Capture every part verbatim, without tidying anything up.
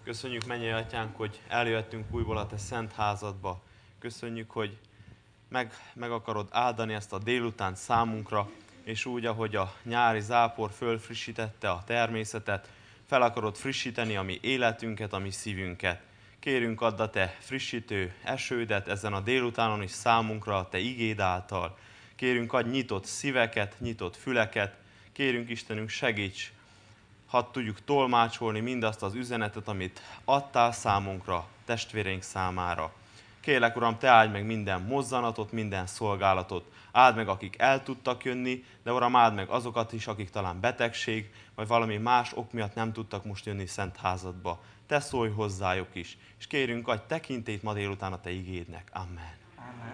Köszönjük, mennyei Atyánk, hogy eljöttünk újból a Te szent házadba. Köszönjük, hogy meg, meg akarod áldani ezt a délután számunkra, és úgy, ahogy a nyári zápor fölfrissítette a természetet, fel akarod frissíteni a mi életünket, a mi szívünket. Kérünk, add a Te frissítő esődet ezen a délutánon is számunkra a Te igéd által. Kérünk, adj nyitott szíveket, nyitott füleket. Kérünk, Istenünk, segíts, hadd tudjuk tolmácsolni mindazt az üzenetet, amit adtál számunkra, testvéreink számára. Kérlek, Uram, Te áld meg minden mozzanatot, minden szolgálatot. Áld meg, akik el tudtak jönni, de Uram, áld meg azokat is, akik talán betegség, vagy valami más ok miatt nem tudtak most jönni szent házadba. Te szólj hozzájuk is, és kérünk, adj tekintélyt ma délután a Te igédnek. Amen. Amen.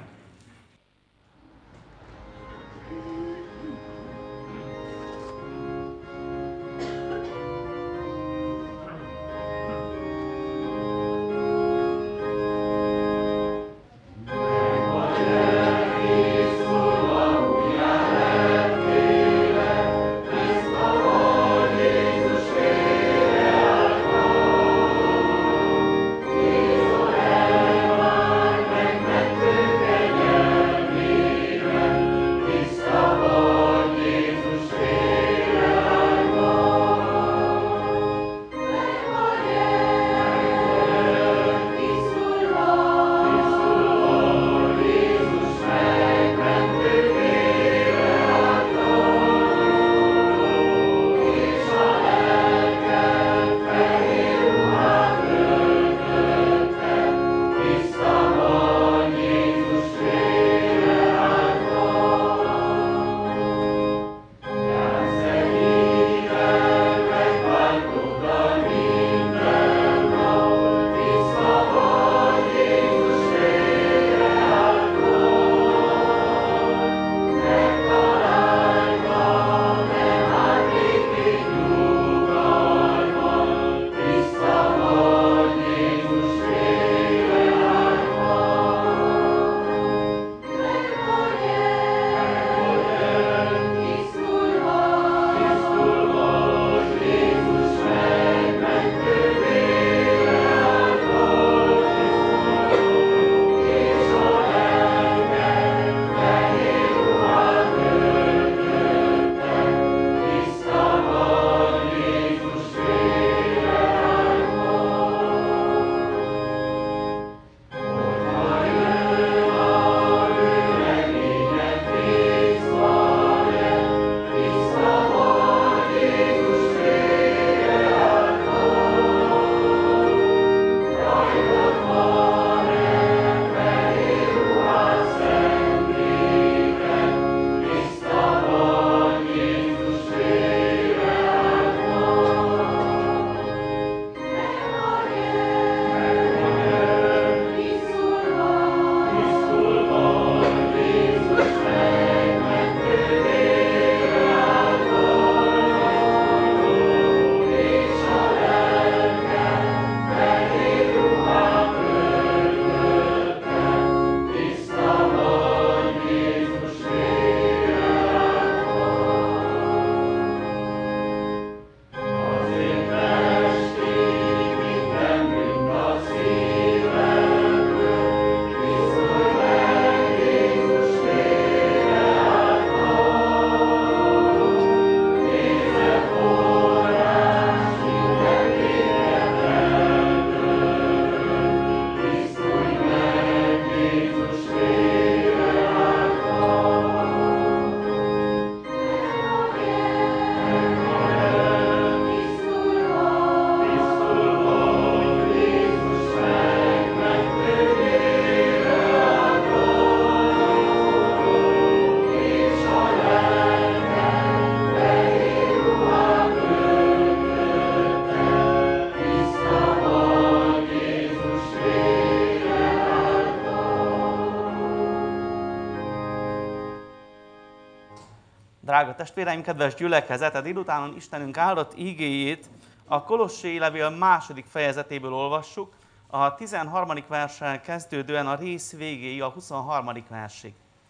Drága testvéreim, kedves gyülekezet, a délutánon Istenünk áldott igéjét a Kolossé levél második fejezetéből olvassuk, a tizenharmadik verssel kezdődően a rész végéig, a huszonharmadik versig.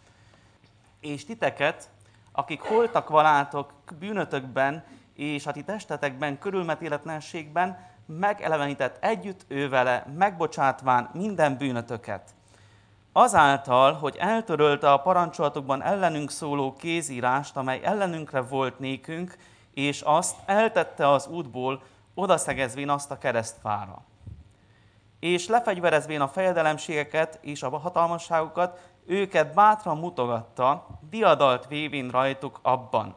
És titeket, akik holtak valátok bűnötökben és a ti testetekben körülmetéletlenségben, megelevenített együtt ő vele, megbocsátván minden bűnötöket. Azáltal, hogy eltörölte a parancsolatokban ellenünk szóló kézírást, amely ellenünkre volt nékünk, és azt eltette az útból, odaszegezvén azt a keresztfára. És lefegyverezvén a fejedelemségeket és a hatalmasságokat, őket bátran mutogatta, diadalt vévén rajtuk abban.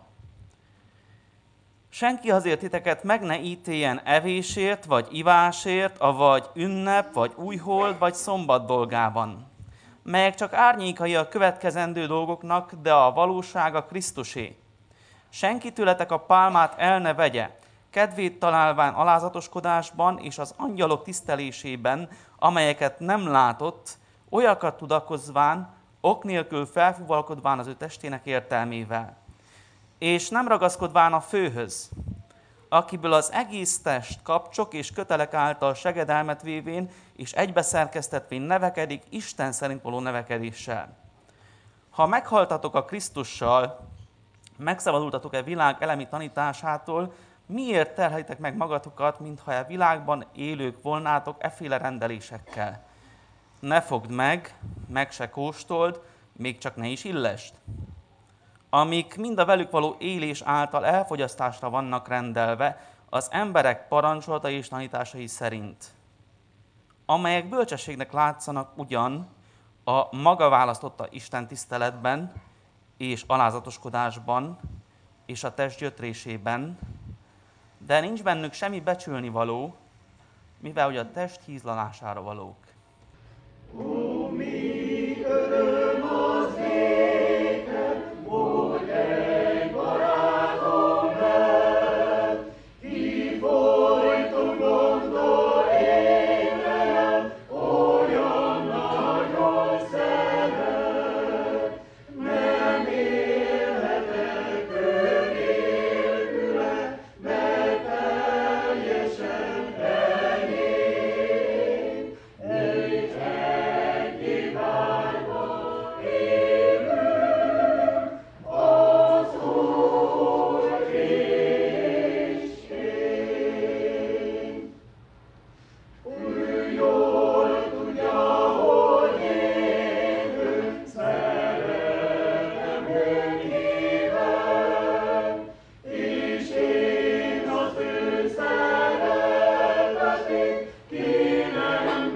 Senki azért titeket meg ne ítéljen evésért, vagy ivásért, avagy ünnep, vagy újhold, vagy szombat dolgában, melyek csak árnyékai a következendő dolgoknak, de a valóság a Krisztusé. Senki tőletek a pálmát el ne vegye, kedvét találván alázatoskodásban és az angyalok tisztelésében, amelyeket nem látott, olyakat tudakozván, ok nélkül felfúvalkodván az ő testének értelmével. És nem ragaszkodván a főhöz, akiből az egész test kapcsok és kötelek által segedelmet vévén és egybeszerkesztetvén nevekedik Isten szerint való nevekedéssel. Ha meghaltatok a Krisztussal, megszabadultatok-e világ elemi tanításától, miért terhelitek meg magatokat, mintha e világban élők volnátok efféle rendelésekkel? Ne fogd meg, meg se kóstold, még csak ne is illesd, amik mind a velük való élés által elfogyasztásra vannak rendelve az emberek parancsolatai és tanításai szerint, amelyek bölcsességnek látszanak ugyan a maga választotta Isten tiszteletben és alázatoskodásban és a test gyötrésében, de nincs bennük semmi becsülni való, mivel hogy a test hízlalására valók. Ó, mi öröm az néked, hogy egy barátom lett, ki folyton gondol én velem, olyan nagyon szeret. Nem élhetek ő nélküle, mert teljesen enyém. Egy egy várva élünk, az Úr és én. Ő jól tudja, hogy én őt szeretem, őt hívem, és én az ő szeretetét ki nem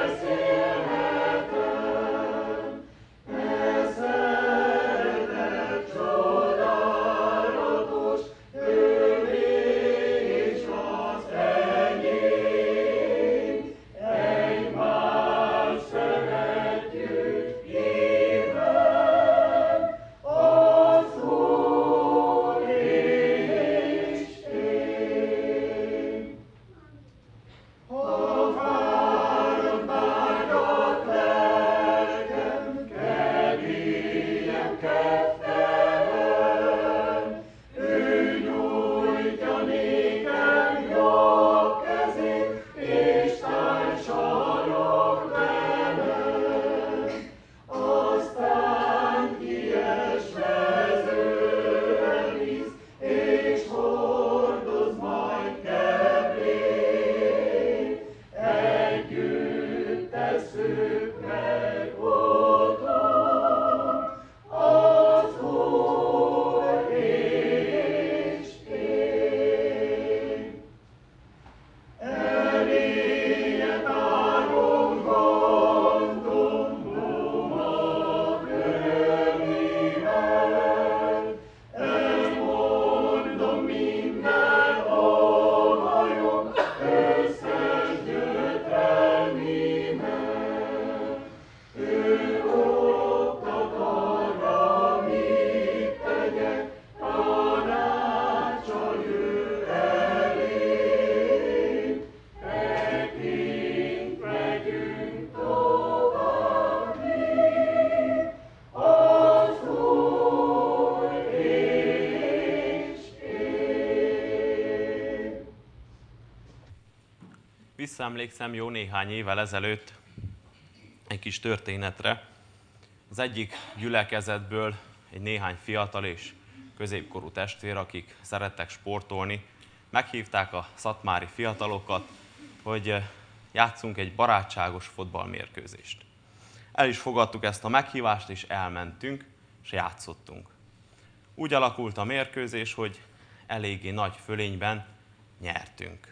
beszélhetem. E szeretet csodálatos, ővé és az enyém. Egymást szeretjük hívem, az Úr és én. Ha fáradt vágyott lelkem, keményen kedvelem, ő nyújtja nékem jobb kezét, és társalog velem. Aztán kiesve zöld víz, és hordoz majd keblét. Együtt tesszük meg otthon, az Úr és én. Eléje tárom gondom, blomok örömével, ezt mondom minden óhajom, összes gyötrelmémmel. Ő oktat arra, mit tegyek, tanácsa jő elém. Tekint megyünk tovább mi, az Úr és én. Visszaemlékszem jó néhány évvel ezelőtt egy kis történetre. Az egyik gyülekezetből egy néhány fiatal és középkorú testvér, akik szerettek sportolni, meghívták a szatmári fiatalokat, hogy játszunk egy barátságos fotballmérkőzést. El is fogadtuk ezt a meghívást, és elmentünk, és játszottunk. Úgy alakult a mérkőzés, hogy eléggé nagy fölényben nyertünk.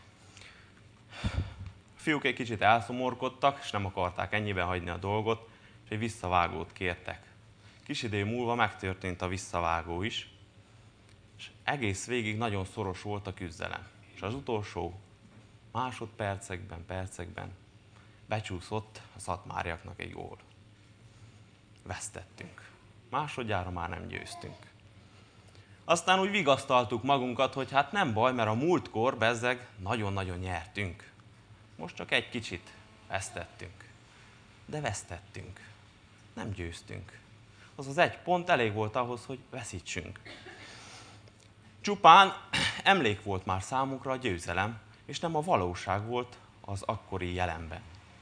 A fiúk egy kicsit elszomorkodtak, és nem akarták ennyiben hagyni a dolgot, és egy visszavágót kértek. Kis idő múlva megtörtént a visszavágó is, és egész végig nagyon szoros volt a küzdelem. És az utolsó másodpercekben, percekben becsúszott a szatmáriaknak egy gól. Vesztettünk. Másodjára már nem győztünk. Aztán úgy vigasztaltuk magunkat, hogy hát nem baj, mert a múltkor bezzeg nagyon-nagyon nyertünk. Most csak egy kicsit vesztettünk. De vesztettünk. Nem győztünk. Az az egy pont elég volt ahhoz, hogy veszítsünk. Csupán emlék volt már számunkra a győzelem, és nem a valóság volt az akkori jelenben.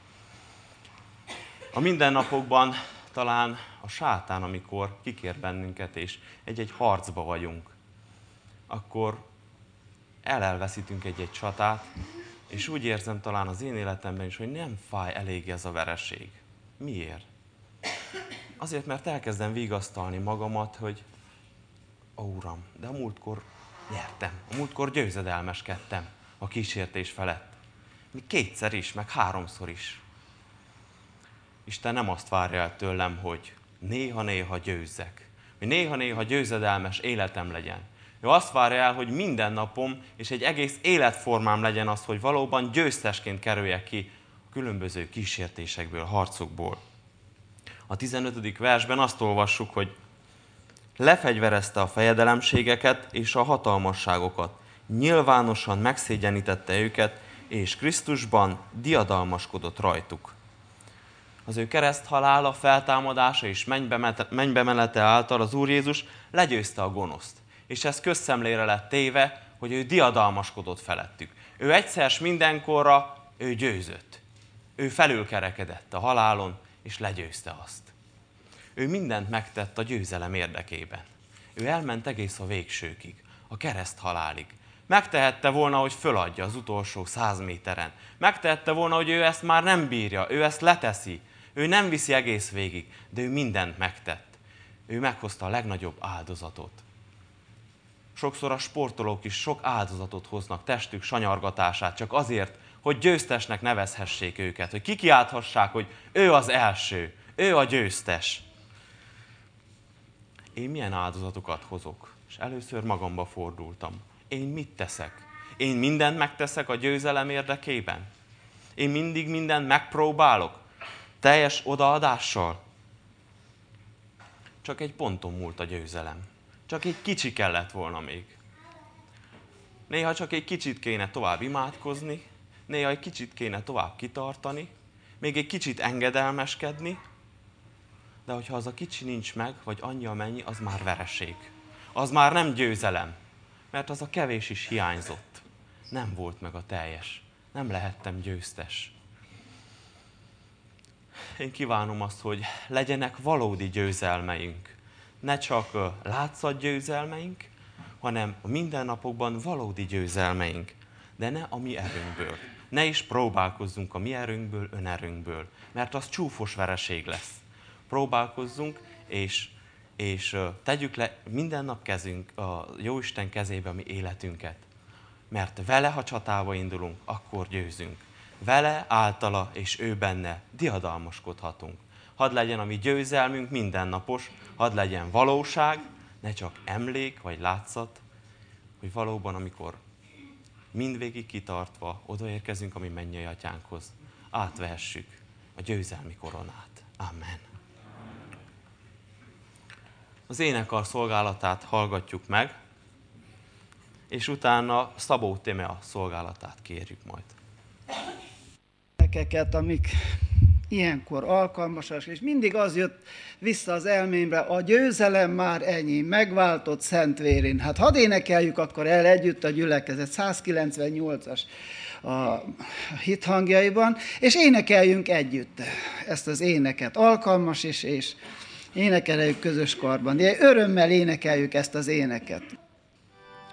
A mindennapokban talán a sátán, amikor kikér bennünket, és egy-egy harcba vagyunk, akkor elelveszítünk egy-egy csatát, és úgy érzem talán az én életemben is, hogy nem fáj elég ez a vereség. Miért? Azért, mert elkezdem vigasztalni magamat, hogy ó, Uram, de a múltkor nyertem, a múltkor győzedelmeskedtem a kísértés felett. Még kétszer is, meg háromszor is. Isten nem azt várja el tőlem, hogy néha-néha győzzek, hogy néha-néha győzedelmes életem legyen. Ő azt várja el, hogy minden napom és egy egész életformám legyen az, hogy valóban győztesként kerüljek ki a különböző kísértésekből, harcokból. A tizenötödik versben azt olvassuk, hogy lefegyverezte a fejedelemségeket és a hatalmasságokat, nyilvánosan megszégyenítette őket, és Krisztusban diadalmaskodott rajtuk. Az ő kereszthalála, feltámadása és mennybe menete által az Úr Jézus legyőzte a gonoszt. És ez közszemlére lett téve, hogy ő diadalmaskodott felettük. Ő egyszer s mindenkorra, ő győzött. Ő felülkerekedett a halálon, és legyőzte azt. Ő mindent megtett a győzelem érdekében. Ő elment egész a végsőkig, a kereszthalálig. Megtehette volna, hogy föladja az utolsó száz méteren. Megtehette volna, hogy ő ezt már nem bírja, ő ezt leteszi. Ő nem viszi egész végig, de ő mindent megtett. Ő meghozta a legnagyobb áldozatot. Sokszor a sportolók is sok áldozatot hoznak testük sanyargatását, csak azért, hogy győztesnek nevezhessék őket, hogy kikiálthassák, hogy ő az első, ő a győztes. Én milyen áldozatokat hozok? És először magamba fordultam. Én mit teszek? Én mindent megteszek a győzelem érdekében? Én mindig mindent megpróbálok? Teljes odaadással? Csak egy ponton múlt a győzelem. Csak egy kicsi kellett volna még. Néha csak egy kicsit kéne tovább imádkozni, néha egy kicsit kéne tovább kitartani, még egy kicsit engedelmeskedni, de hogyha az a kicsi nincs meg, vagy annyi amennyi, az már vereség. Az már nem győzelem, mert az a kevés is hiányzott. Nem volt meg a teljes. Nem lehettem győztes. Én kívánom azt, hogy legyenek valódi győzelmeink. Ne csak látszat győzelmeink, hanem a mindennapokban valódi győzelmeink. De ne a mi erőnkből. Ne is próbálkozzunk a mi erőnkből, önerőnkből, mert az csúfos vereség lesz. Próbálkozzunk, és, és tegyük le minden nap kezünk a Jóisten kezébe a mi életünket. Mert vele, ha csatába indulunk, akkor győzünk. Vele, általa és ő benne diadalmaskodhatunk. Hadd legyen a mi győzelmünk mindennapos, hadd legyen valóság, ne csak emlék vagy látszat, hogy valóban, amikor mindvégig kitartva odaérkezünk a mi mennyei atyánkhoz, átvehessük a győzelmi koronát. Amen. Az énekkar szolgálatát hallgatjuk meg, és utána Szabó Tímea szolgálatát kérjük majd. Énekeket, amik ilyenkor alkalmasak, és mindig az jött vissza az elmémre, a győzelem már ennyi, megváltott szent vérén. Hát hadd énekeljük akkor el együtt a gyülekezet, százkilencvennyolcas a hithangjaiban, és énekeljünk együtt ezt az éneket. Alkalmas is, és énekeljük közös karban. De örömmel énekeljük ezt az éneket.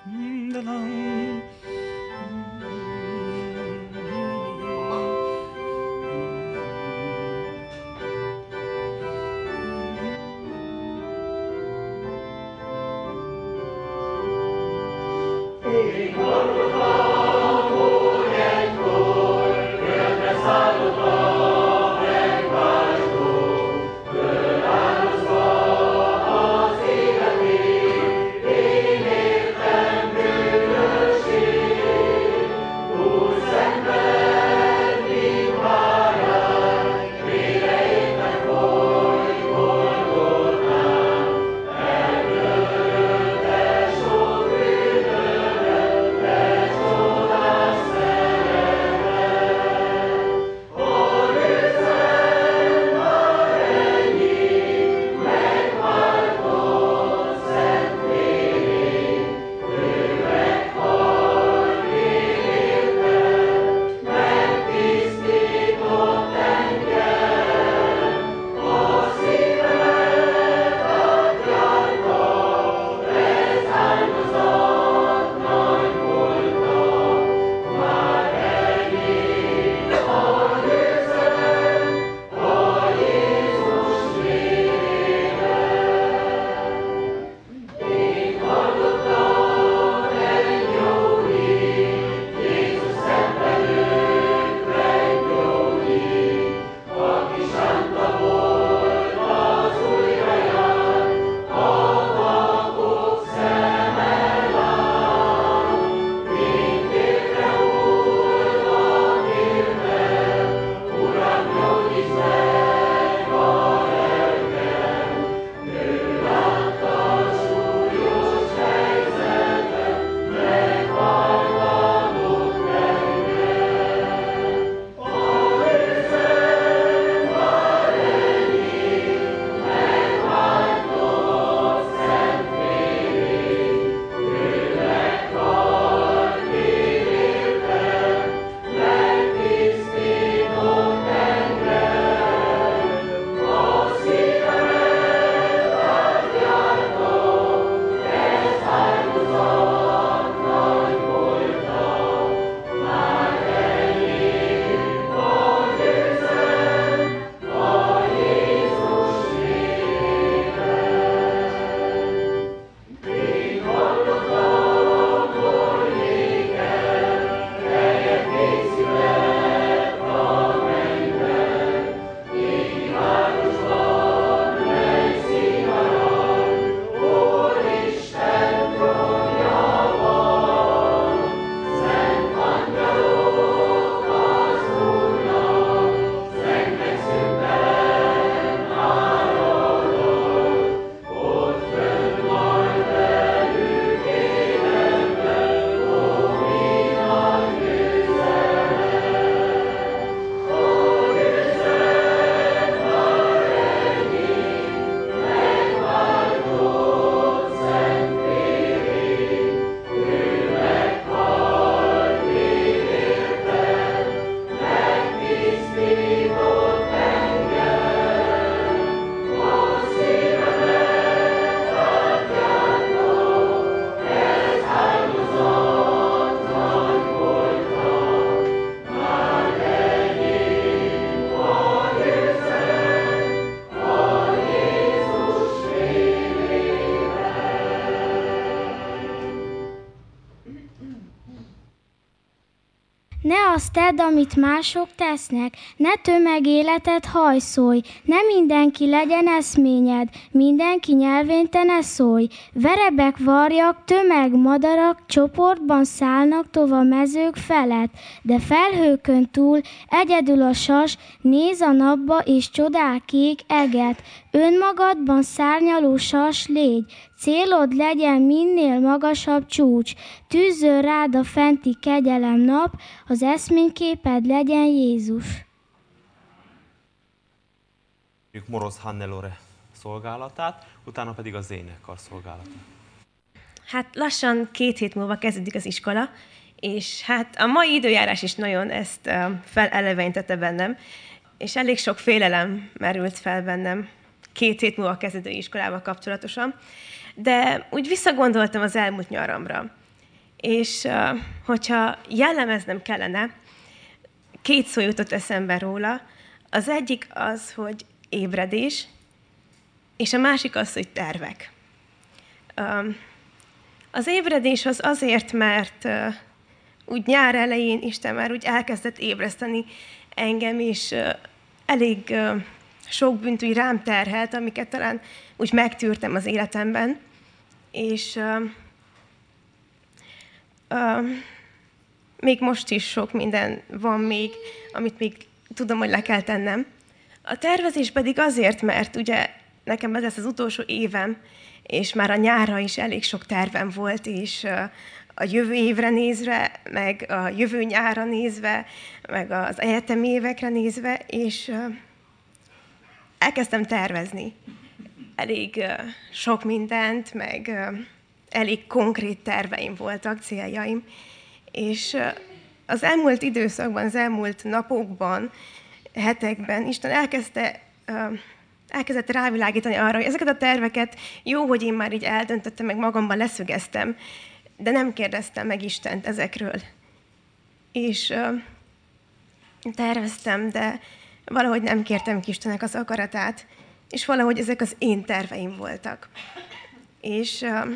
Ne azt tedd, amit mások tesznek, ne tömegéletet hajszolj, ne mindenki legyen eszményed, mindenki nyelvén te ne szólj. Verebek, varjak, tömeg, madarak csoportban szállnak tova mezők felett, de felhőkön túl egyedül a sas néz a napba és csodál kék eget. Önmagadban szárnyaló sas légy, célod legyen minél magasabb csúcs, tűzzön rád a fenti kegyelem nap, az eszményképed legyen Jézus. Moroz Hannelore szolgálatát, utána pedig az énekkar szolgálatát. Hát lassan két hét múlva kezdődik az iskola, és hát a mai időjárás is nagyon ezt felelevenítette bennem, és elég sok félelem merült fel bennem két hét múlva kezdődő iskolával kapcsolatosan, de úgy visszagondoltam az elmúlt nyaramra, És uh, hogyha jellemeznem kellene, két szó jutott eszembe róla. Az egyik az, hogy ébredés, és a másik az, hogy tervek. Uh, az ébredés az azért, mert uh, úgy nyár elején Isten már úgy elkezdett ébreszteni engem, és uh, elég uh, sok bűnt úgy rám terhelt, amiket talán úgy megtűrtem az életemben. És uh, uh, még most is sok minden van még, amit még tudom, hogy le kell tennem. A tervezés pedig azért, mert ugye nekem ez lesz az utolsó évem, és már a nyárra is elég sok tervem volt, és uh, a jövő évre nézve, meg a jövő nyárra nézve, meg az egyetemi évekre nézve, és uh, elkezdtem tervezni. Elég uh, sok mindent, meg uh, elég konkrét terveim voltak, céljaim. És uh, az elmúlt időszakban, az elmúlt napokban, hetekben Isten elkezdte, uh, elkezdett rávilágítani arra, hogy ezeket a terveket jó, hogy én már így eldöntöttem, meg magamban leszögeztem, de nem kérdeztem meg Istent ezekről. És uh, terveztem, de valahogy nem kértem ki Istennek az akaratát, és valahogy ezek az én terveim voltak. És uh,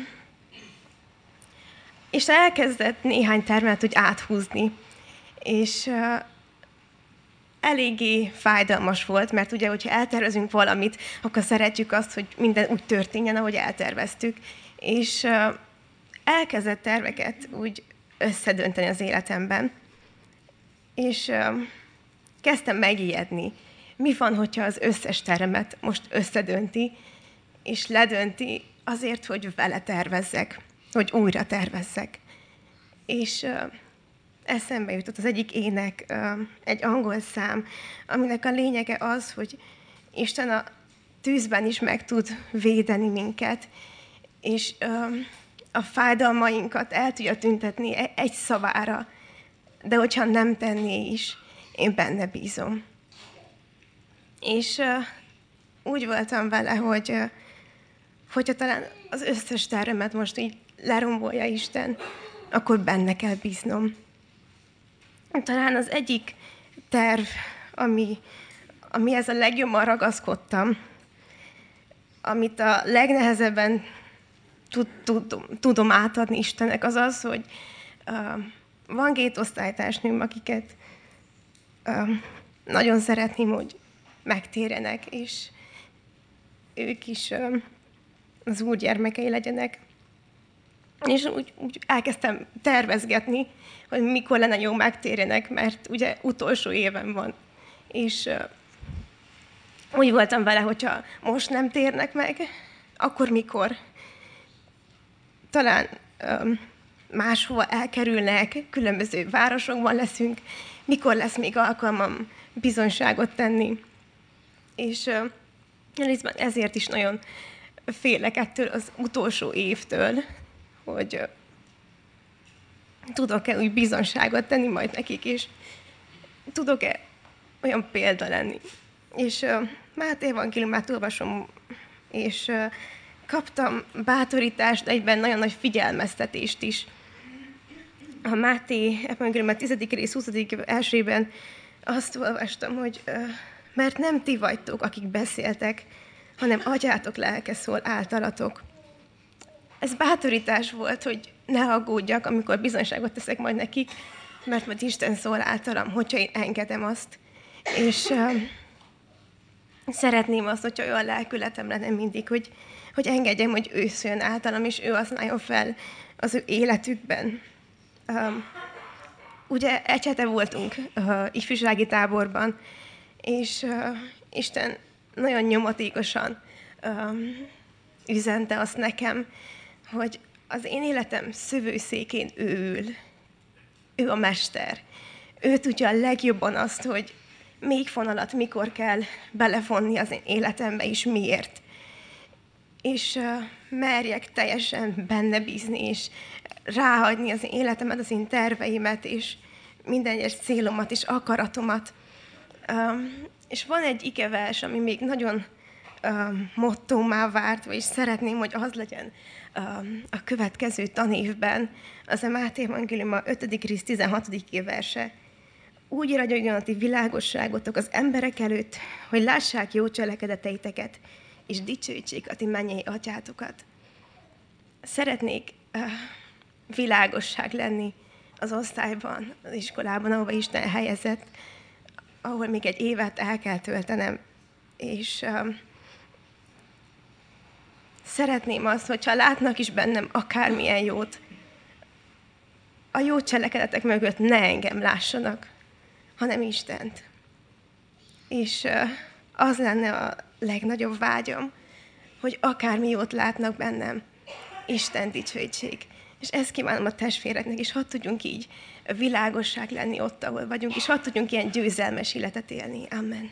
Isten elkezdett néhány tervet úgy áthúzni, és uh, eléggé fájdalmas volt, mert ugye, hogyha eltervezünk valamit, akkor szeretjük azt, hogy minden úgy történjen, ahogy elterveztük. És uh, elkezdett terveket úgy összedönteni az életemben, és uh, kezdtem megijedni. Mi van, hogyha az összes tervemet most összedönti, és ledönti azért, hogy vele tervezzek, hogy újra tervezzek. És uh, eszembe jutott az egyik ének, uh, egy angol szám, aminek a lényege az, hogy Isten a tűzben is meg tud védeni minket, és uh, a fájdalmainkat el tudja tüntetni egy szavára, de hogyha nem tenné is, én benne bízom. És uh, úgy voltam vele, hogy uh, hogyha talán az összes tervemet most így lerombolja Isten, akkor benne kell bíznom. Talán az egyik terv, ami, amihez a legjobban ragaszkodtam, amit a legnehezebben tud, tudom, tudom átadni Istennek, az az, hogy uh, van két osztálytársnőm, akiket uh, nagyon szeretném, hogy megtérjenek, és ők is uh, az Úr gyermekei legyenek. És úgy, úgy elkezdtem tervezgetni, hogy mikor lenne jó megtérjenek, mert ugye utolsó évem van. És uh, úgy voltam vele, hogyha most nem térnek meg, akkor mikor? Talán um, máshova elkerülnek, különböző városokban leszünk, mikor lesz még alkalmam bizonyságot tenni. És uh, részben ezért is nagyon félek ettől az utolsó évtől, hogy uh, tudok-e úgy bizonyságot tenni majd nekik, és tudok-e olyan példa lenni. És uh, Máté evangéliumát olvasom, és uh, kaptam bátorítást, egyben nagyon nagy figyelmeztetést is. A Máté evangélium tizedik rész huszadik elsőben azt olvastam, hogy uh, mert nem ti vagytok, akik beszéltek, hanem atyátok lelke szól általatok. Ez bátorítás volt, hogy ne aggódjak, amikor bizonyságot teszek majd nekik, mert majd Isten szól általam, hogyha én engedem azt. És uh, szeretném azt, hogyha olyan lelkületem lenne mindig, hogy, hogy engedjem, hogy ő szóljon általam, és ő használjon fel az ő életükben. Um, ugye egy hete voltunk uh, ifjúsági táborban, és uh, Isten nagyon nyomatékosan um, üzente azt nekem, hogy az én életem szövőszékén ő ül. Ő a mester. Ő tudja a legjobban azt, hogy még fonalat mikor kell belevonni az én életembe, és miért. És uh, merjek teljesen benne bízni, és ráhagyni az én életemet, az én terveimet, és minden egyes célomat és akaratomat. Um, és van egy igevers, ami még nagyon um, mottómá várt, és szeretném, hogy az legyen um, a következő tanévben, az a Máté Evangélium a ötödik rész tizenhatodik verse. Úgy ragyogjon a ti világosságotok az emberek előtt, hogy lássák jó cselekedeteiteket, és dicsőítsék a ti mennyei atyátokat. Szeretnék uh, világosság lenni az osztályban, az iskolában, ahova Isten helyezett, ahol még egy évet el kell töltenem, és um, szeretném azt, hogyha látnak is bennem akármilyen jót, a jó cselekedetek mögött ne engem lássanak, hanem Istent. És uh, az lenne a legnagyobb vágyam, hogy akármi jót látnak bennem, Isten dicsőítsék. És ezt kívánom a testvéreknek, és hadd tudjunk így világosság lenni ott, ahol vagyunk, és hadd tudjunk ilyen győzelmes életet élni. Amen.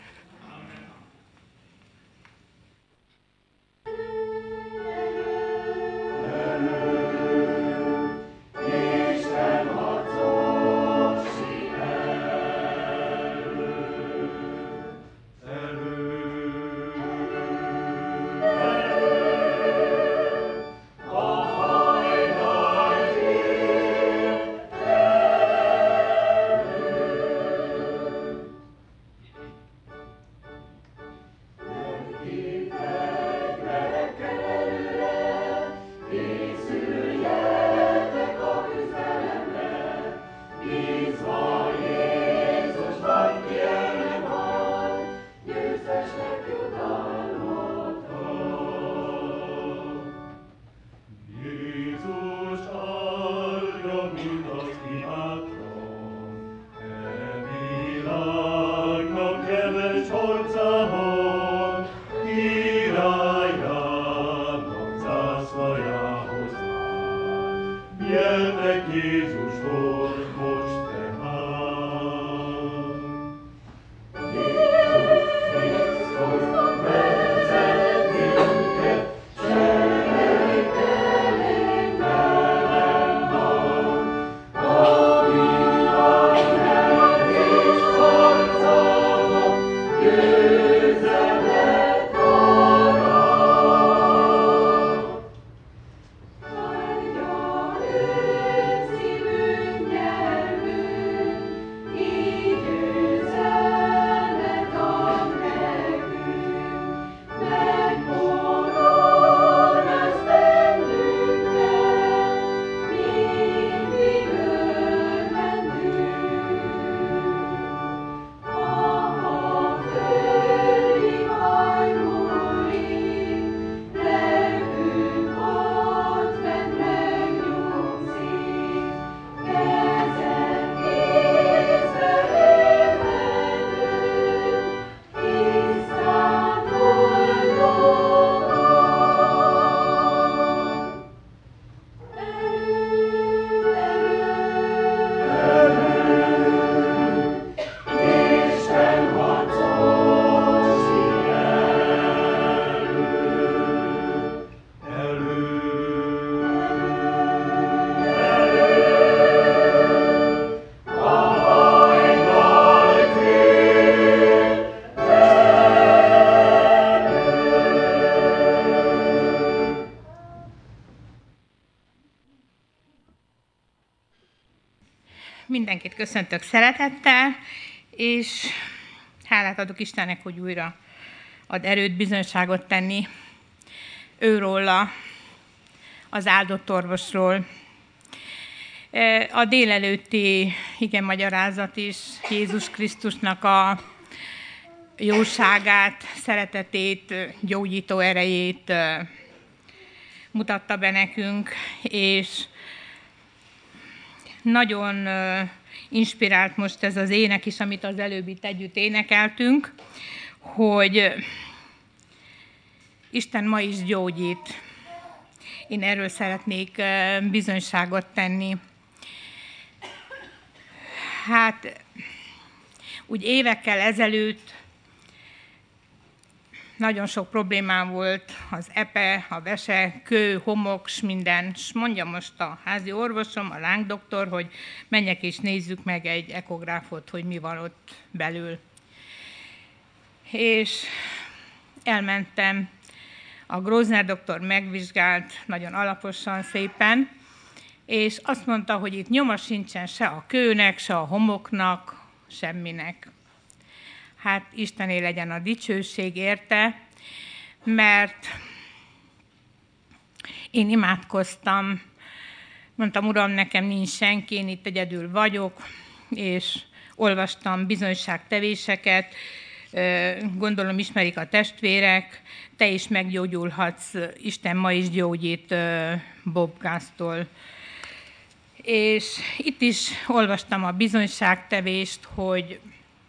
Mindenkit köszöntök szeretettel, és hálát adok Istennek, hogy újra ad erőt, bizonyságot tenni őróla, az áldott orvosról. A délelőtti igen magyarázat is Jézus Krisztusnak a jóságát, szeretetét, gyógyító erejét mutatta be nekünk, és nagyon inspirált most ez az ének is, amit az előbb itt együtt énekeltünk, hogy Isten ma is gyógyít. Én erről szeretnék bizonyságot tenni. Hát, úgy évekkel ezelőtt nagyon sok problémám volt, az epe, a vese, kő, homok, s minden. S mondja most a házi orvosom, a lángdoktor, hogy menjek és nézzük meg egy ekográfot, hogy mi van ott belül. És elmentem, a Grosner doktor megvizsgált nagyon alaposan, szépen, és azt mondta, hogy itt nyoma sincsen se a kőnek, se a homoknak, semminek. Hát Istené legyen a dicsőség érte, mert én imádkoztam, mondtam, Uram, nekem nincs senki, én itt egyedül vagyok, és olvastam bizonyságtevéseket, gondolom ismerik a testvérek, te is meggyógyulhatsz, Isten ma is gyógyít Bob Gáztól. És itt is olvastam a bizonyságtevést, hogy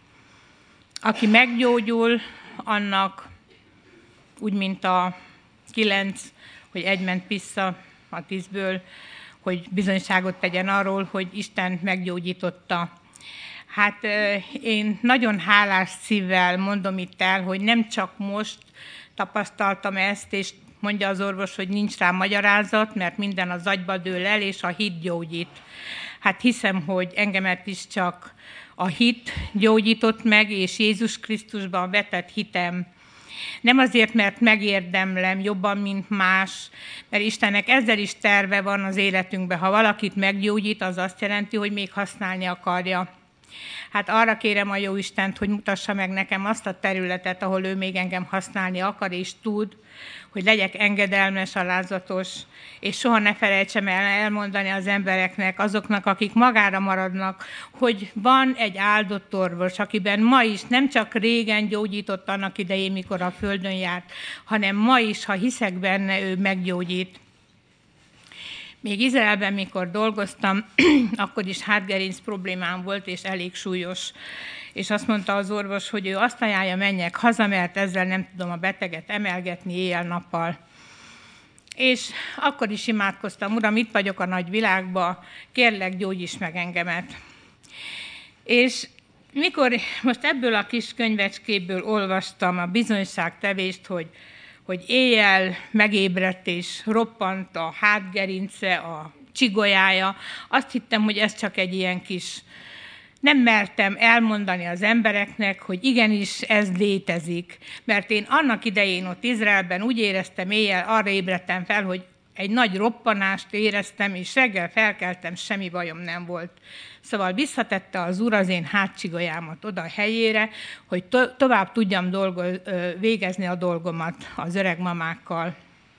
aki meggyógyul, annak úgy, mint a kilenc, hogy egy ment vissza a tízből, hogy bizonyságot tegyen arról, hogy Isten meggyógyította. Hát én nagyon hálás szívvel mondom itt el, hogy nem csak most tapasztaltam ezt, és mondja az orvos, hogy nincs rá magyarázat, mert minden az agyba dől el, és a hit gyógyít. Hát hiszem, hogy engemet is csak a hit gyógyított meg, és Jézus Krisztusban vetett hitem. Nem azért, mert megérdemlem jobban, mint más, mert Istennek ezzel is terve van az életünkben. Ha valakit meggyógyít, az azt jelenti, hogy még használni akarja. Hát arra kérem a Jóistent, hogy mutassa meg nekem azt a területet, ahol ő még engem használni akar és tud, hogy legyek engedelmes, alázatos, és soha ne felejtsem el elmondani az embereknek, azoknak, akik magára maradnak, hogy van egy áldott orvos, akiben ma is nem csak régen gyógyított annak idején, mikor a földön járt, hanem ma is, ha hiszek benne, ő meggyógyít. Még Izraelben, mikor dolgoztam, akkor is hátgerinc problémám volt, és elég súlyos. És azt mondta az orvos, hogy ő azt ajánlja, menjek haza, mert ezzel nem tudom a beteget emelgetni éjjel-nappal. És akkor is imádkoztam, Uram, itt vagyok a nagy világba, kérlek, gyógyíts meg engemet. És mikor most ebből a kis könyvecskéből olvastam a bizonyságtevést, hogy hogy éjjel megébredt és roppant a hátgerince, a csigolyája. Azt hittem, hogy ez csak egy ilyen kis... Nem mertem elmondani az embereknek, hogy igenis ez létezik. Mert én annak idején ott Izraelben úgy éreztem éjjel, arra ébredtem fel, hogy egy nagy roppanást éreztem, és reggel felkeltem, semmi bajom nem volt. Szóval visszatette az Úr az én hátcsigolyámat oda a helyére, hogy to- tovább tudjam dolgo- végezni a dolgomat az öreg mamákkal.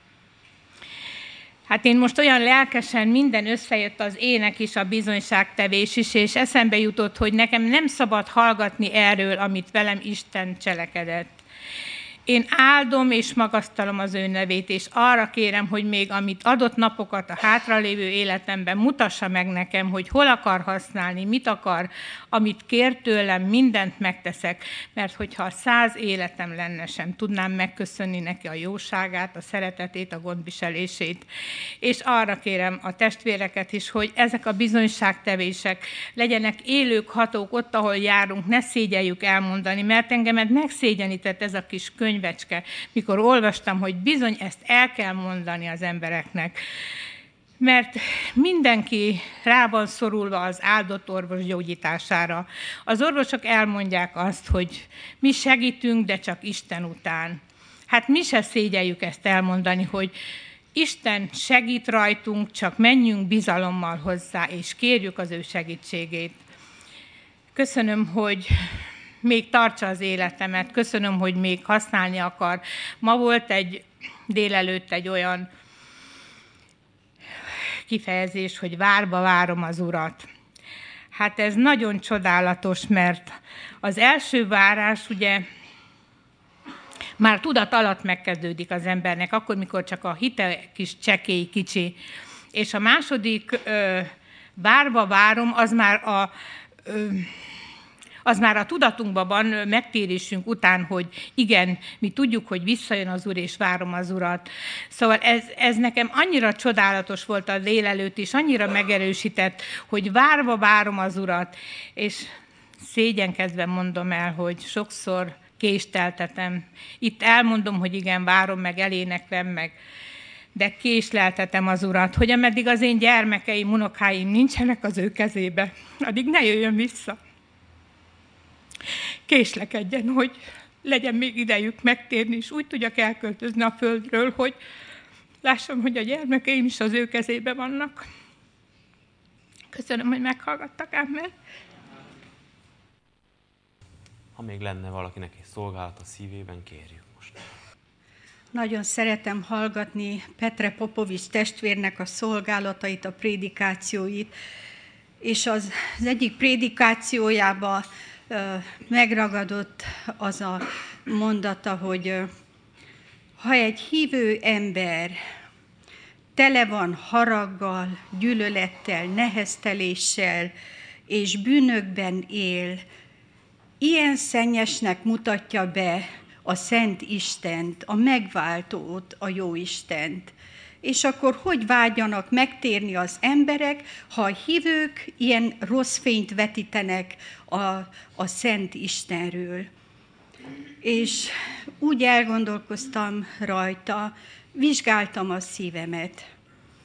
Hát én most olyan lelkesen minden összejött, az ének is, a bizonyságtevés is, és eszembe jutott, hogy nekem nem szabad hallgatni erről, amit velem Isten cselekedett. Én áldom és magasztalom az ő nevét, és arra kérem, hogy még amit adott napokat a hátralévő életemben mutassa meg nekem, hogy hol akar használni, mit akar, amit kér tőlem, mindent megteszek, mert hogyha száz életem lenne, sem tudnám megköszönni neki a jóságát, a szeretetét, a gondviselését. És arra kérem a testvéreket is, hogy ezek a bizonyságtevések legyenek élők, hatók ott, ahol járunk, ne szégyeljük elmondani, mert engemet megszégyenített ez a kis könyv, könyvecske, mikor olvastam, hogy bizony ezt el kell mondani az embereknek. Mert mindenki rá van szorulva az áldott orvos gyógyítására. Az orvosok elmondják azt, hogy mi segítünk, de csak Isten után. Hát mi se szégyeljük ezt elmondani, hogy Isten segít rajtunk, csak menjünk bizalommal hozzá, és kérjük az ő segítségét. Köszönöm, hogy még tartsa az életemet. Köszönöm, hogy még használni akar. Ma volt egy délelőtt egy olyan kifejezés, hogy várva várom az Urat. Hát ez nagyon csodálatos, mert az első várás ugye már tudat alatt megkezdődik az embernek, akkor, mikor csak a hite kis csekély, kicsi. És a második ö, várva várom, az már a... Ö, az már a tudatunkban van megtérésünk után, hogy igen, mi tudjuk, hogy visszajön az Úr, és várom az Urat. Szóval ez, ez nekem annyira csodálatos volt a délelőtt, és annyira megerősített, hogy várva várom az Urat, és szégyenkezve mondom el, hogy sokszor késteltetem. Itt elmondom, hogy igen, várom, meg eléneklem, meg de késleltetem az Urat, hogy ameddig az én gyermekeim, unokáim nincsenek az ő kezébe, addig ne jöjjön vissza. Késlekedjen, hogy legyen még idejük megtérni, és úgy tudjak elköltözni a földről, hogy lássam, hogy a gyermekeim is az ő kezébe vannak. Köszönöm, hogy meghallgattak, ámen. Ha még lenne valakinek egy szolgálat a szívében, kérjük most. Nagyon szeretem hallgatni Petre Popovics testvérnek a szolgálatait, a prédikációit, és az, az egyik prédikációjában ö, megragadott az a mondata, hogy ö, ha egy hívő ember tele van haraggal, gyűlölettel, nehezteléssel és bűnökben él, ilyen szennyesnek mutatja be a Szent Istent, a megváltót, a jó Istent. És akkor hogy vágyanak megtérni az emberek, ha a hívők ilyen rossz fényt vetítenek a, a Szent Istenről. És úgy elgondolkoztam rajta, vizsgáltam a szívemet.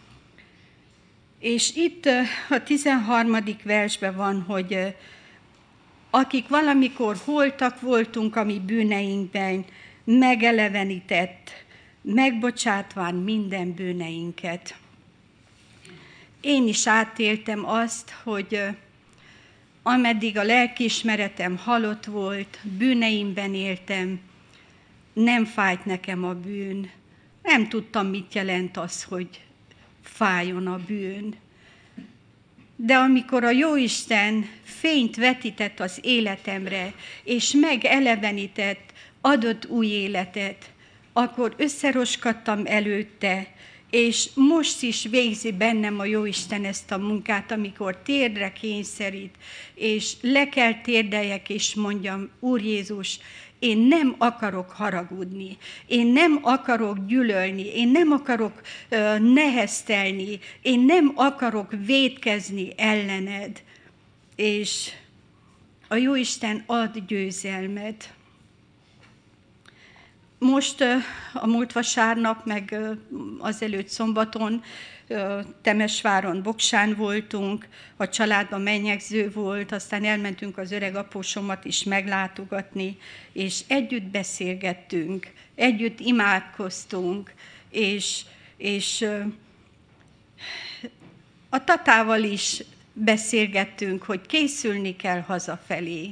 És itt a tizenharmadik versben van, hogy akik valamikor holtak voltunk a mi bűneinkben, megelevenített, megbocsátván minden bűneinket. Én is átéltem azt, hogy ameddig a lelkiismeretem halott volt, bűneimben éltem, nem fájt nekem a bűn. Nem tudtam, mit jelent az, hogy fájjon a bűn. De amikor a Jóisten fényt vetített az életemre, és megelevenített, adott új életet, akkor összeroskadtam előtte, és most is végzi bennem a Jóisten ezt a munkát, amikor térdre kényszerít, és le kell térdeljek, és mondjam, Úr Jézus, én nem akarok haragudni, én nem akarok gyűlölni, én nem akarok uh, neheztelni, én nem akarok vétkezni ellened. És a Jóisten ad győzelmet. Most uh, a múlt vasárnap, meg uh, azelőtt szombaton uh, Temesváron, Boksán voltunk, a családban menyegző volt, aztán elmentünk az öreg apósomat is meglátogatni, és együtt beszélgettünk, együtt imádkoztunk, és, és uh, a tatával is beszélgettünk, hogy készülni kell hazafelé.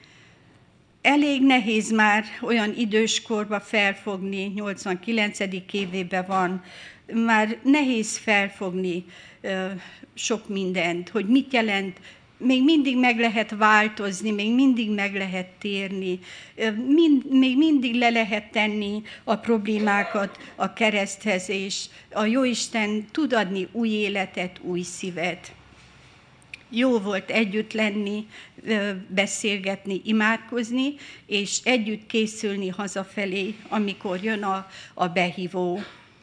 Elég nehéz már olyan időskorba felfogni, nyolcvankilencedik évében van, már nehéz felfogni ö, sok mindent, hogy mit jelent, még mindig meg lehet változni, még mindig meg lehet térni, ö, mind, még mindig le lehet tenni a problémákat a kereszthez, és a Jóisten tud adni új életet, új szívet. Jó volt együtt lenni, beszélgetni, imádkozni, és együtt készülni hazafelé, amikor jön a, a behívó.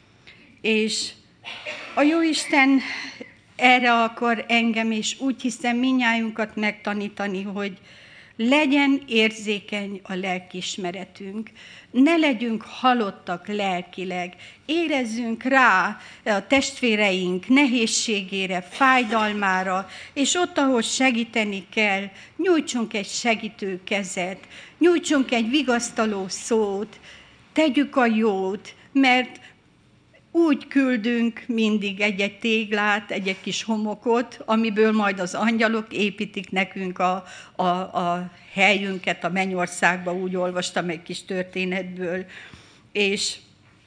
És a Jóisten erre akar engem, és úgy hiszem mindnyájunkat megtanítani, hogy legyen érzékeny a lelkiismeretünk, ne legyünk halottak lelkileg, érezzünk rá a testvéreink nehézségére, fájdalmára, és ott, ahol segíteni kell, nyújtsunk egy segítő kezet, nyújtsunk egy vigasztaló szót, tegyük a jót, mert úgy küldünk mindig egy-egy téglát, egy-egy kis homokot, amiből majd az angyalok építik nekünk a, a, a helyünket a mennyországba, úgy olvastam egy kis történetből. És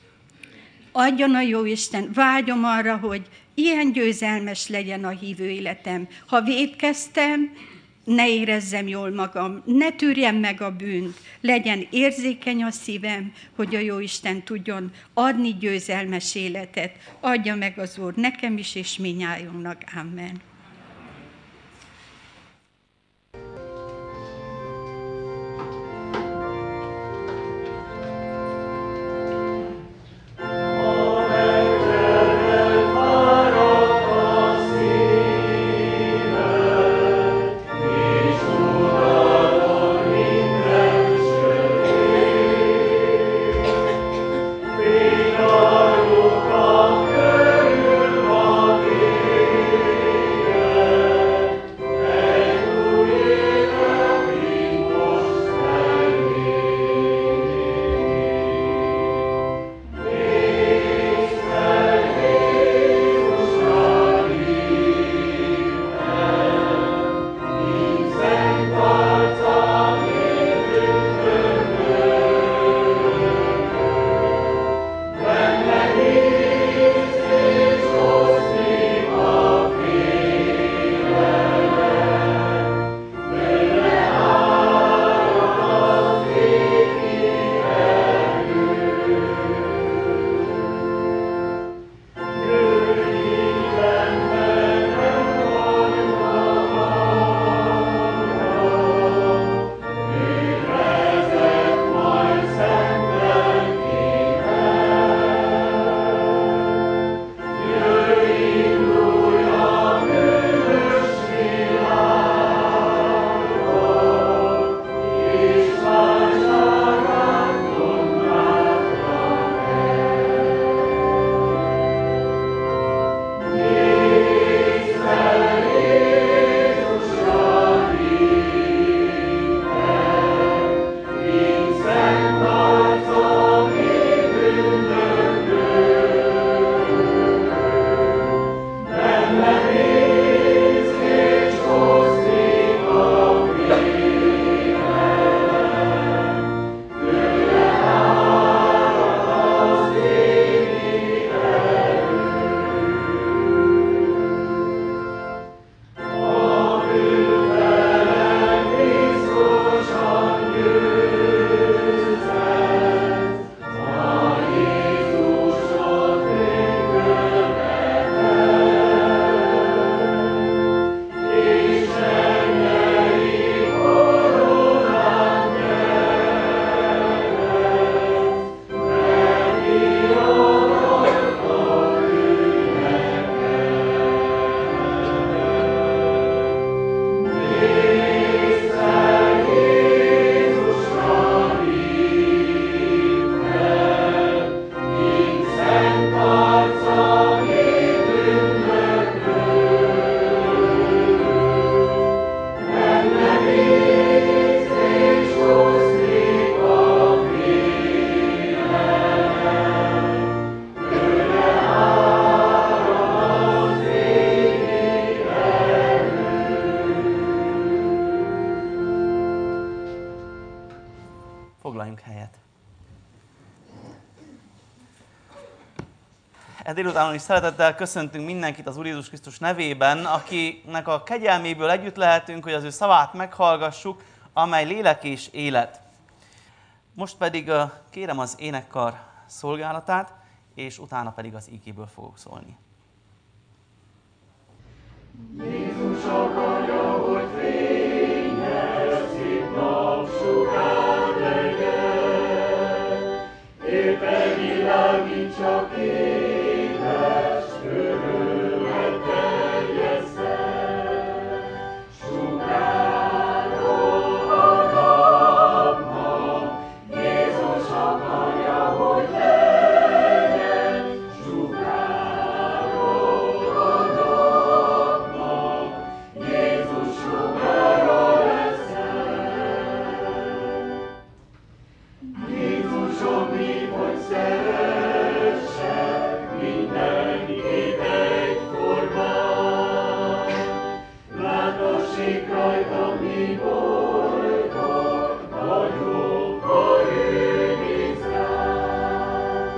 adjon a Jóisten, vágyom arra, hogy ilyen győzelmes legyen a hívő életem. Ha vétkeztem, ne érezzem jól magam, ne tűrjem meg a bűnt, legyen érzékeny a szívem, hogy a Jóisten tudjon adni győzelmes életet. Adja meg az Úr nekem is, és mindnyájunknak. Amen. Körül van Foglaljunk helyet. E délutánon is szeretettel köszöntünk mindenkit az Úr Jézus Krisztus nevében, akinek a kegyelméből együtt lehetünk, hogy az ő szavát meghallgassuk, amely lélek és élet. Most pedig kérem az énekkar szolgálatát, és utána pedig az igéből fogok szólni. Jézus akarja, hogy fényes, szép napsugár legyen, éppen világítsa éles, örömet terjesszen. Sugáró a napnak, Jézus akarja, hogy legyen. Sugáró a napnak, Jézus sugára leszel. Jézusom, mi hogy szeresse mindenkit egyformán. Látassék rajta, mi boldog vagyok, ha ő néz rám.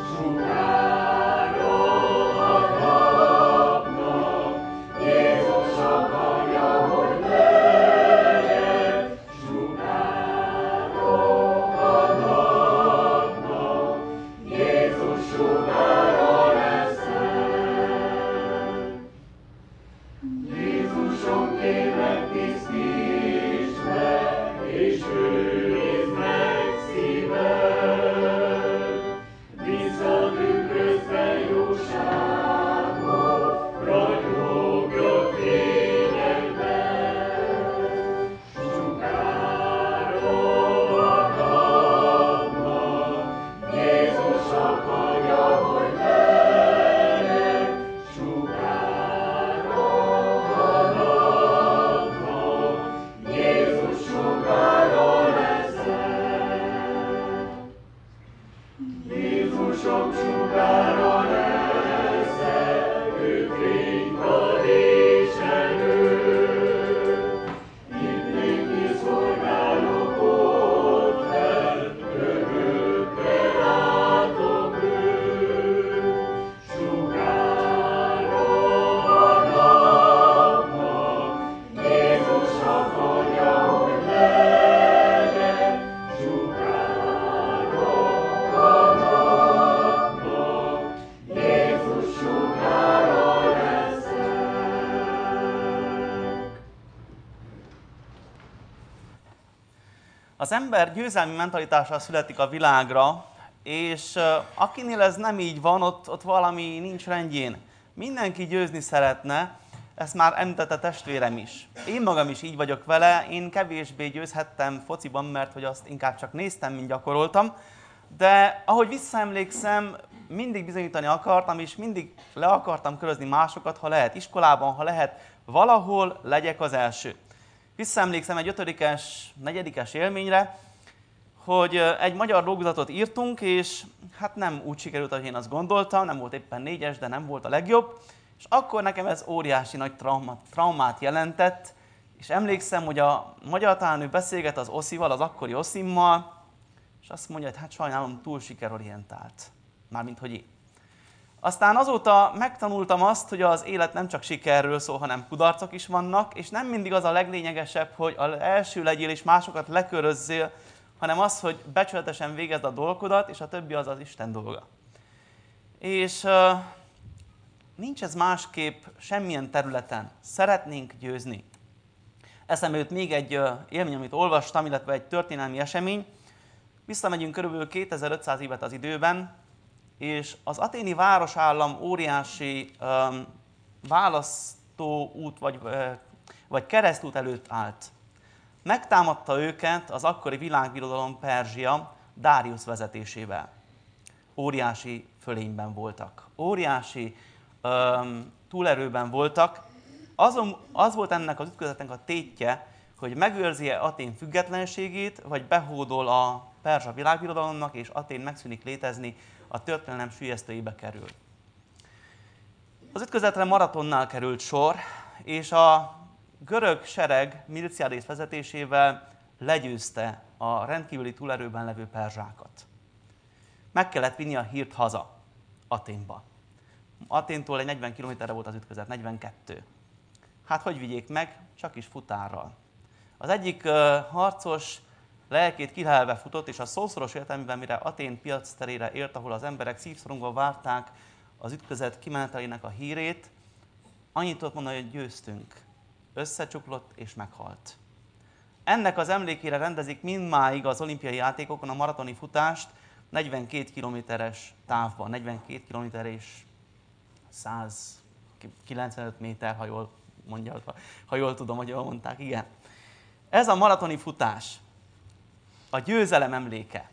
Sugáró a napnak, Jézus akarja, hogy legyen. Sugáró a napnak, Jézus sugára leszel. Jézusom, kérlek, tisztíts meg, és őrizd meg szívem. Visszatükrözve jóságot, ragyogjon fényekben. Sugáró a napnak, Jézus akarja, hogy legyen. Sugáró a napnak, Jézus sugára leszel. Jézusom sugára leszel, ő fényt ad és erőt. Itt néki szolgálok ott fent, örökre látom őt. Sugáró a napnak, Jézus akarja, hogy legyen. Sugáró a napnak, Jézus sugára leszel. Az ember győzelmi mentalitással születik a világra, és uh, akinél ez nem így van, ott, ott valami nincs rendjén. Mindenki győzni szeretne, ezt már említette testvérem is. Én magam is így vagyok vele, én kevésbé győzhettem fociban, mert hogy azt inkább csak néztem, mint gyakoroltam. De ahogy visszaemlékszem, mindig bizonyítani akartam, és mindig le akartam körözni másokat, ha lehet iskolában, ha lehet valahol legyek az első. Visszaemlékszem egy ötödikes, negyedikes élményre, hogy egy magyar dolgozatot írtunk, és hát nem úgy sikerült, ahogy én azt gondoltam, nem volt éppen négyes, de nem volt a legjobb. És akkor nekem ez óriási nagy trauma, traumát jelentett, és emlékszem, hogy a magyar tanárnő beszélget az Oszival, az akkori Oszimmal, és azt mondja, hogy hát sajnálom, túl sikerorientált. Mármint, hogy én. Aztán azóta megtanultam azt, hogy az élet nem csak sikerről szól, hanem kudarcok is vannak, és nem mindig az a leglényegesebb, hogy az első legyél és másokat lekörözzél, hanem az, hogy becsületesen végezd a dolgodat, és a többi az az Isten dolga. És uh, nincs ez másképp semmilyen területen. Szeretnénk győzni. Eszembe jut még egy uh, élmény, amit olvastam, illetve egy történelmi esemény. Visszamegyünk körülbelül kétezer-ötszáz évet az időben, és az athéni városállam óriási um, választóút vagy, uh, vagy keresztút előtt állt. Megtámadta őket az akkori világbirodalom Perzsia Darius vezetésével. Óriási fölényben voltak, óriási um, túlerőben voltak. Azon, az volt ennek az ütközetnek a tétje, hogy megőrzi-e Athén függetlenségét, vagy behódol a perzsa világbirodalomnak, és Athén megszűnik létezni, a történelem süllyesztőibe kerül. Az ütközetre Maratonnál került sor, és a görög sereg Milciades vezetésével legyőzte a rendkívüli túlerőben levő perzsákat. Meg kellett vinni a hírt haza, Athénba. Aténtól egy negyven kilométerre volt az ütközet, negyvenkettő. Hát hogy vigyék meg? Csak is futárral. Az egyik uh, harcos lelkét kilelve futott, és a szószoros értelmében, mire Atén piac terére ért, ahol az emberek szívszorongva várták az ütközet kimenetelének a hírét, annyit tudott mondani, hogy győztünk. Összecsuklott és meghalt. Ennek az emlékére rendezik mindmáig az olimpiai játékokon a maratoni futást negyvenkét kilométeres távban, negyvenkét kilométer és száz kilencvenöt méter, ha jól mondja, ha jól tudom, hogy jól mondták, igen. Ez a maratoni futás a győzelem emléke.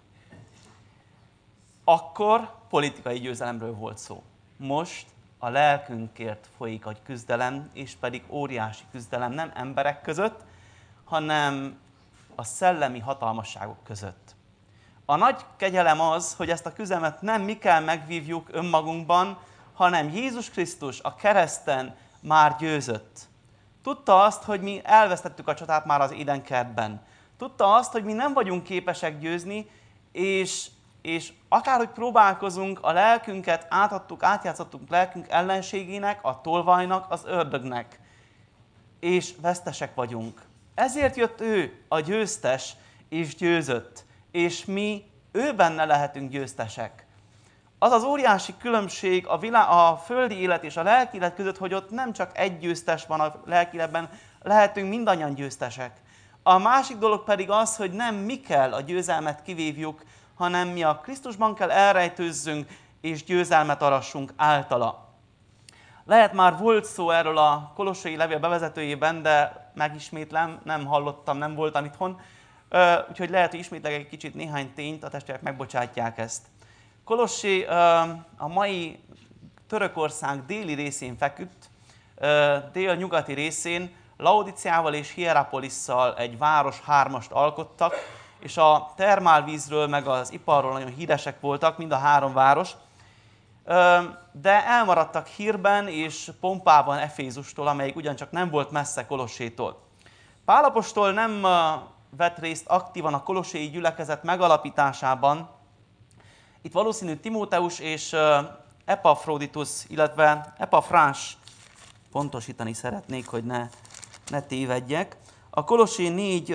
Akkor politikai győzelemről volt szó. Most a lelkünkért folyik a küzdelem, és pedig óriási küzdelem nem emberek között, hanem a szellemi hatalmasságok között. A nagy kegyelem az, hogy ezt a küzdelmet nem mi kell megvívjuk önmagunkban, hanem Jézus Krisztus a kereszten már győzött. Tudta azt, hogy mi elvesztettük a csatát már az Édenkertben. Tudta azt, hogy mi nem vagyunk képesek győzni, és, és akárhogy próbálkozunk, a lelkünket átadtuk, átjátszottunk lelkünk ellenségének, a tolvajnak, az ördögnek. És vesztesek vagyunk. Ezért jött ő, a győztes, és győzött. És mi ő benne lehetünk győztesek. Az az óriási különbség a, világ, a földi élet és a lelki élet között, hogy ott nem csak egy győztes van a lelki életben, lehetünk mindannyian győztesek. A másik dolog pedig az, hogy nem mi kell a győzelmet kivívjuk, hanem mi a Krisztusban kell elrejtőzzünk, és győzelmet arassunk általa. Lehet már volt szó erről a Kolossai levél bevezetőjében, de megismétlem, nem hallottam, nem voltam itthon, úgyhogy lehet, hogy ismétlek egy kicsit néhány tényt, a testvérek megbocsátják ezt. Kolossé a mai Törökország déli részén feküdt, dél-nyugati részén, Laodiciával és Hierapolisszal egy város hármast alkottak, és a termálvízről meg az iparról nagyon híresek voltak, mind a három város, de elmaradtak hírben és pompában Efézustól, amelyik ugyancsak nem volt messze Kolossétól. Pál apostol nem vett részt aktívan a kolosséi gyülekezet megalapításában. Itt valószínű Timóteus és Epafroditus, illetve Epafrás, pontosítani szeretnék, hogy ne, ne tévedjek. A Kolossé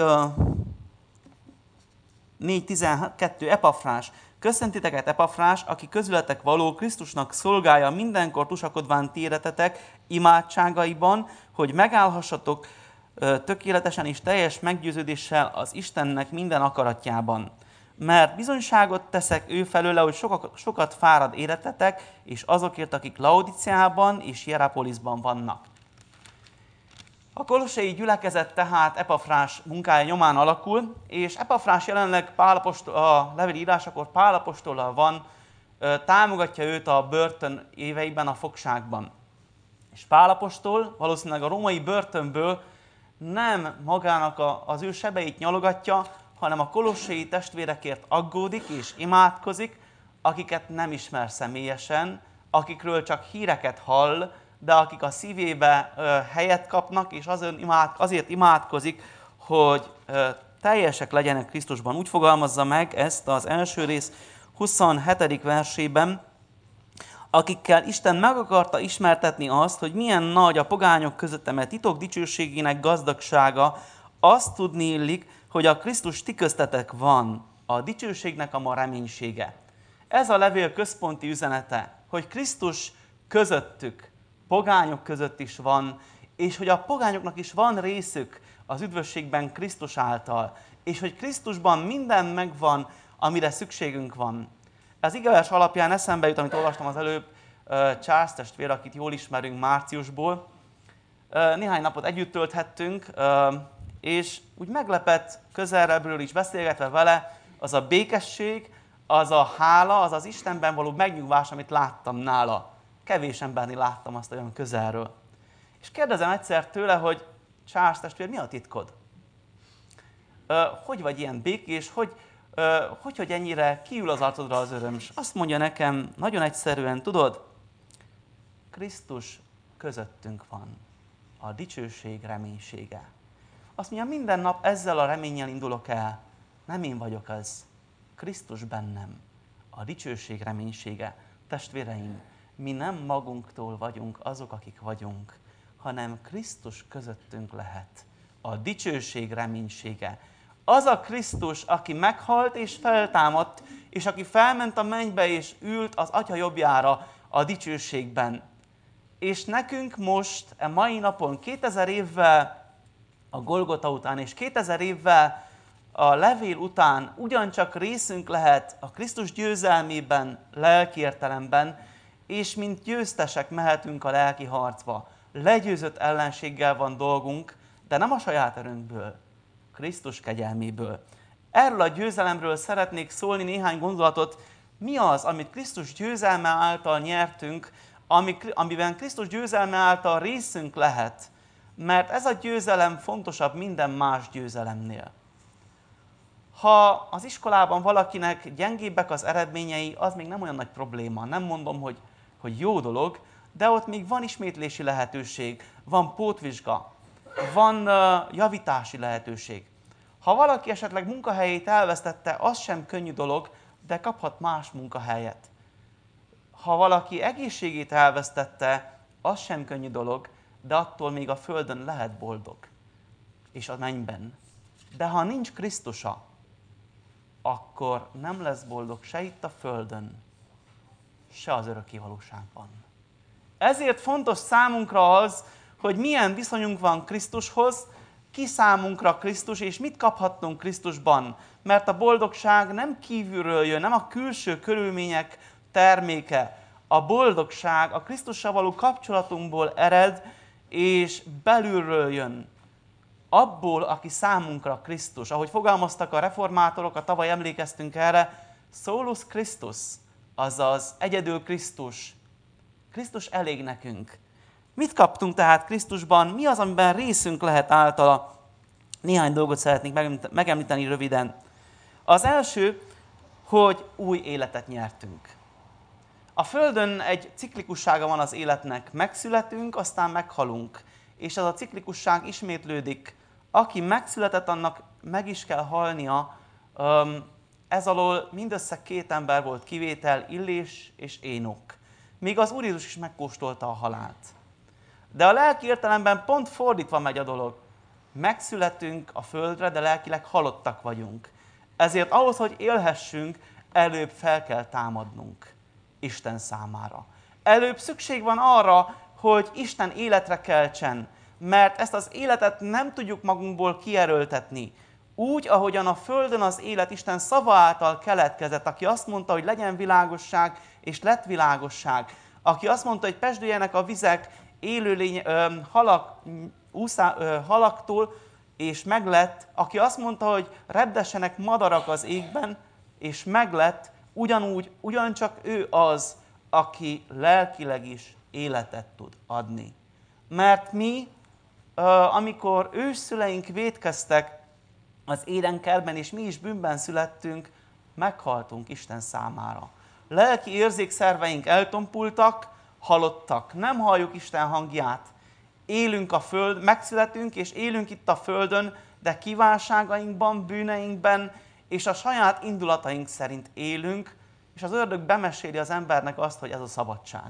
négy tizenkettő Epafrás. Köszöntiteket, Epafrás, aki közületek való Krisztusnak szolgálja mindenkor tusakodván téretetek imádságaiban, hogy megállhassatok tökéletesen és teljes meggyőződéssel az Istennek minden akaratjában. Mert bizonyságot teszek ő felőle, hogy sokat, sokat fárad éretetek, és azokért, akik Laodiciában és Hierapolisban vannak. A kolossai gyülekezet tehát Epafrás munkája nyomán alakul, és Epafrás jelenleg Pál apostol, a levél írásakor Pál apostollal van, támogatja őt a börtön éveiben, a fogságban. És Pál apostol valószínűleg a római börtönből nem magának a, az ő sebeit nyalogatja, hanem a kolossai testvérekért aggódik és imádkozik, akiket nem ismer személyesen, akikről csak híreket hall, de akik a szívébe ö, helyet kapnak, és azért, imád, azért imádkozik, hogy ö, teljesek legyenek Krisztusban. Úgy fogalmazza meg ezt az első rész huszonhetedik versében, akikkel Isten meg akarta ismertetni azt, hogy milyen nagy a pogányok között eme titok dicsőségének gazdagsága, azt tudni illik, hogy a Krisztus ti köztetek van, a dicsőségnek a ma reménysége. Ez a levél központi üzenete, hogy Krisztus közöttük, pogányok között is van, és hogy a pogányoknak is van részük az üdvösségben Krisztus által, és hogy Krisztusban minden megvan, amire szükségünk van. Ez igevers alapján eszembe jut, amit olvastam az előbb, Charles testvér, akit jól ismerünk márciusból. Néhány napot együtt tölthettünk, és úgy meglepett közelről is beszélgetve vele, az a békesség, az a hála, az az Istenben való megnyugvás, amit láttam nála. Kevés embernél láttam azt olyan közelről. És kérdezem egyszer tőle, hogy Charles testvér, mi a titkod? Hogy vagy ilyen békés, hogy, hogy, hogy ennyire kiül az arcodra az öröm? És azt mondja nekem nagyon egyszerűen, tudod, Krisztus közöttünk van, a dicsőség reménysége. Azt mondja, minden nap ezzel a reménnyel indulok el, Nem én vagyok az. Krisztus bennem. A dicsőség reménysége. Testvéreim, mi nem magunktól vagyunk azok, akik vagyunk, hanem Krisztus közöttünk lehet. A dicsőség reménysége. Az a Krisztus, aki meghalt és feltámadt, és aki felment a mennybe és ült az Atya jobbjára a dicsőségben. És nekünk most, e mai napon, kétezer évvel a Golgota után, és kétezer évvel a levél után ugyancsak részünk lehet a Krisztus győzelmében, lelki értelemben, és mint győztesek mehetünk a lelki harcba. Legyőzött ellenséggel van dolgunk, de nem a saját erőnkből, Krisztus kegyelméből. Erről a győzelemről szeretnék szólni néhány gondolatot. Mi az, amit Krisztus győzelme által nyertünk, amiben Krisztus győzelme által részünk lehet, mert ez a győzelem fontosabb minden más győzelemnél. Ha az iskolában valakinek gyengébbek az eredményei, az még nem olyan nagy probléma. Nem mondom, hogy, hogy jó dolog, de ott még van ismétlési lehetőség, van pótvizsga, van uh, javítási lehetőség. Ha valaki esetleg munkahelyét elvesztette, az sem könnyű dolog, de kaphat más munkahelyet. Ha valaki egészségét elvesztette, az sem könnyű dolog, de attól még a földön lehet boldog, és a mennyben. De ha nincs Krisztusa, akkor nem lesz boldog se itt a földön, se az örökké valóságban. Ezért fontos számunkra az, hogy milyen viszonyunk van Krisztushoz, ki számunkra Krisztus, és mit kaphattunk Krisztusban. Mert a boldogság nem kívülről jön, nem a külső körülmények terméke. A boldogság a Krisztussal való kapcsolatunkból ered, és belülről jön. Abból, aki számunkra Krisztus. Ahogy fogalmaztak a reformátorok, a tavaly emlékeztünk erre, solus Christus, azaz egyedül Krisztus. Krisztus elég nekünk. Mit kaptunk tehát Krisztusban? Mi az, amiben részünk lehet általa? Néhány dolgot szeretnék megemlíteni röviden. Az első, hogy új életet nyertünk. A Földön egy ciklikussága van az életnek. Megszületünk, aztán meghalunk. És ez a ciklikusság ismétlődik. Aki megszületett, annak meg is kell halnia. Ez alól mindössze két ember volt kivétel, Illés és Énok. Még az Úr Jézus is megkóstolta a halált. De a lelki értelemben pont fordítva megy a dolog. Megszületünk a földre, de lelkileg halottak vagyunk. Ezért ahhoz, hogy élhessünk, előbb fel kell támadnunk Isten számára. Előbb szükség van arra, hogy Isten életre keltsen, mert ezt az életet nem tudjuk magunkból kierőltetni. Úgy, ahogyan a földön az élet Isten szava által keletkezett, aki azt mondta, hogy legyen világosság, és lett világosság. Aki azt mondta, hogy pesdüljenek a vizek élőlény, ö, halak, úszá, ö, halaktól, és meglett. Aki azt mondta, hogy repdessenek madarak az égben, és meglett. Ugyanúgy, ugyancsak ő az, aki lelkileg is életet tud adni. Mert mi, amikor ősszüleink vétkeztek az édenkertben, és mi is bűnben születtünk, meghaltunk Isten számára. Lelki érzékszerveink eltompultak, halottak. Nem halljuk Isten hangját. Élünk a föld, megszületünk, és élünk itt a földön, de kívánságainkban, bűneinkben, és a saját indulataink szerint élünk, és az ördög bemeséli az embernek azt, hogy ez a szabadság.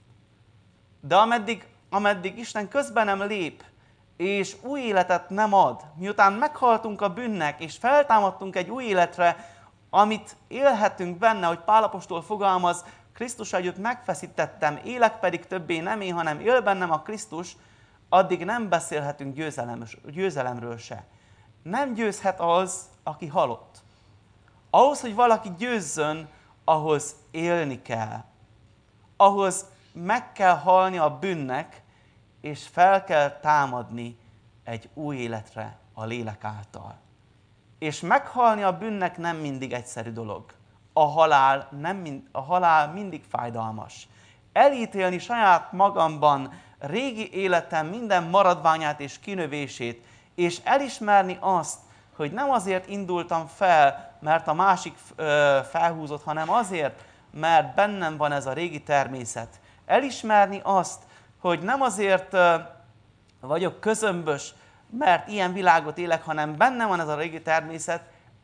De ameddig, ameddig Isten közben nem lép, és új életet nem ad, miután meghaltunk a bűnnek, és feltámadtunk egy új életre, amit élhetünk benne, hogy Pál apostol fogalmaz, Krisztus együtt megfeszítettem, élek pedig többé nem én, hanem él bennem a Krisztus, addig nem beszélhetünk győzelem, győzelemről se. Nem győzhet az, aki halott. Ahhoz, hogy valaki győzzön, ahhoz élni kell. Ahhoz meg kell halni a bűnnek, és fel kell támadni egy új életre a lélek által. És meghalni a bűnnek nem mindig egyszerű dolog. A halál, nem mind, a halál mindig fájdalmas. Elítélni saját magamban régi életem minden maradványát és kinövését, és elismerni azt, hogy nem azért indultam fel, mert a másik ö, felhúzott, hanem azért, mert bennem van ez a régi természet. Elismerni azt, hogy nem azért ö, vagyok közömbös, mert ilyen világot élek, hanem bennem van ez a régi természet,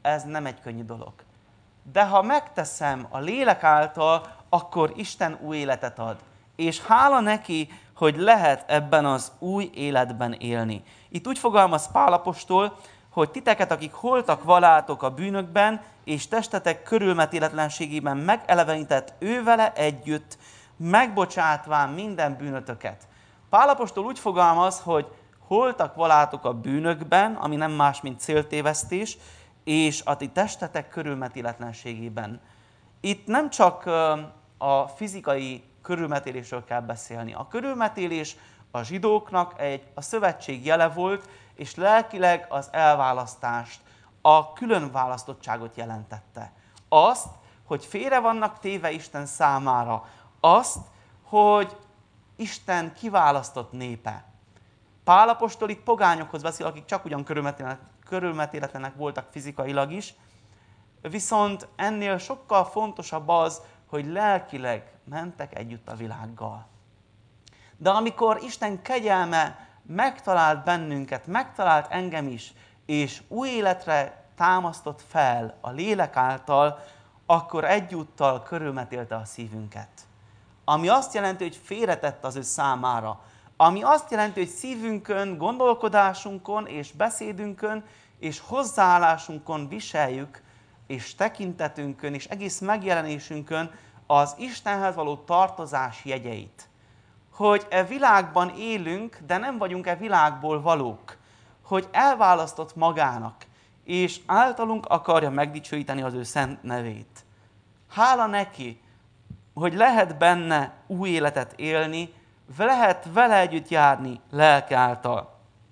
ez nem egy könnyű dolog. De ha megteszem a lélek által, akkor Isten új életet ad. És hála neki, hogy lehet ebben az új életben élni. Itt úgy fogalmaz Pál apostol, hogy titeket, akik holtak valátok a bűnökben, és testetek körülmetéletlenségében megelevenített ővele együtt, megbocsátván minden bűnötöket. Pál apostol úgy fogalmaz, hogy holtak valátok a bűnökben, ami nem más, mint céltévesztés, és a ti testetek körülmetéletlenségében. Itt nem csak a fizikai körülmetélésről kell beszélni. A körülmetélés a zsidóknak egy, a szövetség jele volt, és lelkileg az elválasztást, a különválasztottságot jelentette. Azt, hogy félre vannak téve Isten számára. Azt, hogy Isten kiválasztott népe. Pál apostol itt pogányokhoz beszél, akik csak ugyan körülmetéletlenek voltak fizikailag is, viszont ennél sokkal fontosabb az, hogy lelkileg mentek együtt a világgal. De amikor Isten kegyelme megtalált bennünket, megtalált engem is, és új életre támasztott fel a lélek által, akkor egyúttal körülmetélte a szívünket. Ami azt jelenti, hogy félretett az ő számára. Ami azt jelenti, hogy szívünkön, gondolkodásunkon és beszédünkön és hozzáállásunkon viseljük, és tekintetünkön és egész megjelenésünkön az Istenhez való tartozás jegyeit. Hogy e világban élünk, de nem vagyunk e világból valók. Hogy elválasztott magának, és általunk akarja megdicsőíteni az ő szent nevét. Hála neki, hogy lehet benne új életet élni, lehet vele együtt járni lelke által.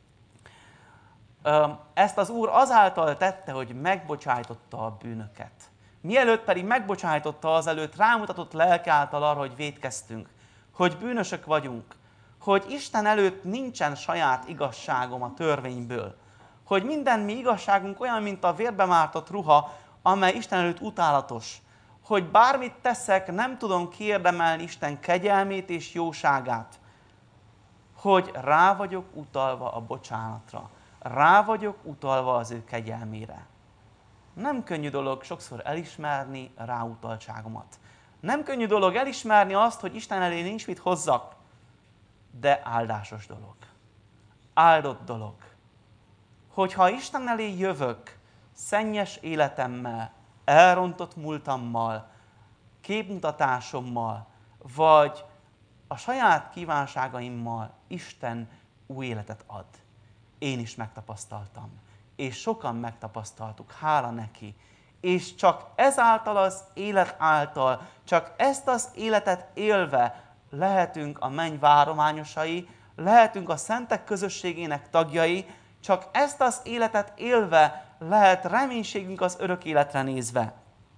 Ezt az Úr azáltal tette, hogy megbocsájtotta a bűnöket. Mielőtt pedig megbocsájtotta, azelőtt rámutatott lelke által arra, hogy vétkeztünk, hogy bűnösök vagyunk, hogy Isten előtt nincsen saját igazságom a törvényből, hogy minden mi igazságunk olyan, mint a vérbe mártott ruha, amely Isten előtt utálatos, hogy bármit teszek, nem tudom kiérdemelni Isten kegyelmét és jóságát, hogy rá vagyok utalva a bocsánatra, rá vagyok utalva az ő kegyelmére. Nem könnyű dolog sokszor elismerni ráutaltságomat. Nem könnyű dolog elismerni azt, hogy Isten elé nincs mit hozzak, de áldásos dolog. Áldott dolog. Hogyha Isten elé jövök, szennyes életemmel, elrontott múltammal, képmutatásommal, vagy a saját kívánságaimmal, Isten új életet ad. Én is megtapasztaltam. És sokan megtapasztaltuk, hála neki. És csak ezáltal az élet által, csak ezt az életet élve lehetünk a menny várományosai, lehetünk a szentek közösségének tagjai, csak ezt az életet élve lehet reménységünk az örök életre nézve.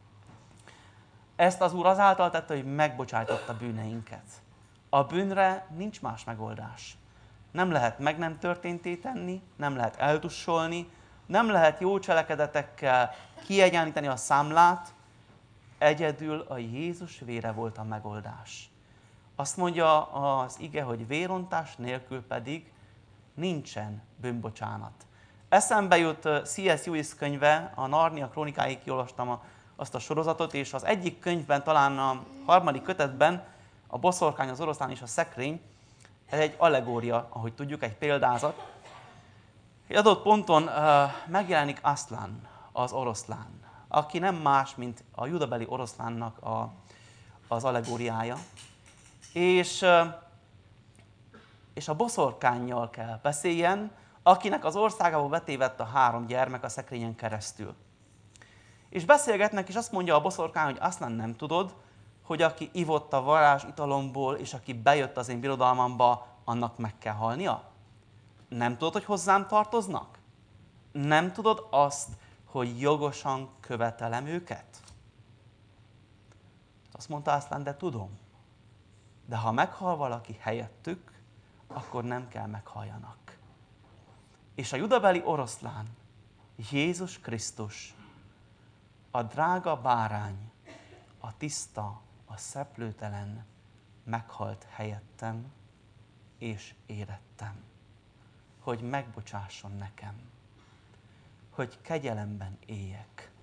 Ezt az Úr azáltal tette, hogy megbocsájtotta bűneinket. A bűnre nincs más megoldás. Nem lehet meg nem történté tenni, nem lehet eltussolni, nem lehet jó cselekedetekkel kiegyenlíteni a számlát, egyedül a Jézus vére volt a megoldás. Azt mondja az ige, hogy vérontás nélkül pedig nincsen bűnbocsánat. Eszembe jut C S Lewis könyve, a Narnia krónikáig kiolvastam a, azt a sorozatot, és az egyik könyvben, talán a harmadik kötetben, a boszorkány, az oroszlán és a szekrény, ez egy allegória, ahogy tudjuk, egy példázat. Egy adott ponton uh, megjelenik Aslan, az oroszlán, aki nem más, mint a judabeli oroszlánnak a, az allegóriája. És, uh, és a boszorkánnyal kell beszéljen, akinek az országába betévedt a három gyermek a szekrényen keresztül. És beszélgetnek, és azt mondja a boszorkány, hogy Aslan, nem tudod, hogy aki ivott a varázs italomból, és aki bejött az én birodalmamba, annak meg kell halnia? Nem tudod, hogy hozzám tartoznak? Nem tudod azt, hogy jogosan követelem őket? Azt mondta Aslan, de tudom. De ha meghal valaki helyettük, akkor nem kell meghalljanak. És a judabeli oroszlán, Jézus Krisztus, a drága bárány, a tiszta, a szeplőtelen meghalt helyettem, és érettem, hogy megbocsásson nekem, hogy kegyelemben éljek.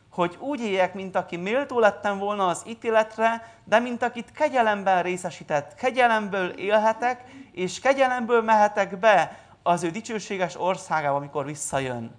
hogy úgy éljek, mint aki méltó lettem volna az ítéletre, de mint akit kegyelemben részesített. Kegyelemből élhetek, és kegyelemből mehetek be az ő dicsőséges országába, amikor visszajön.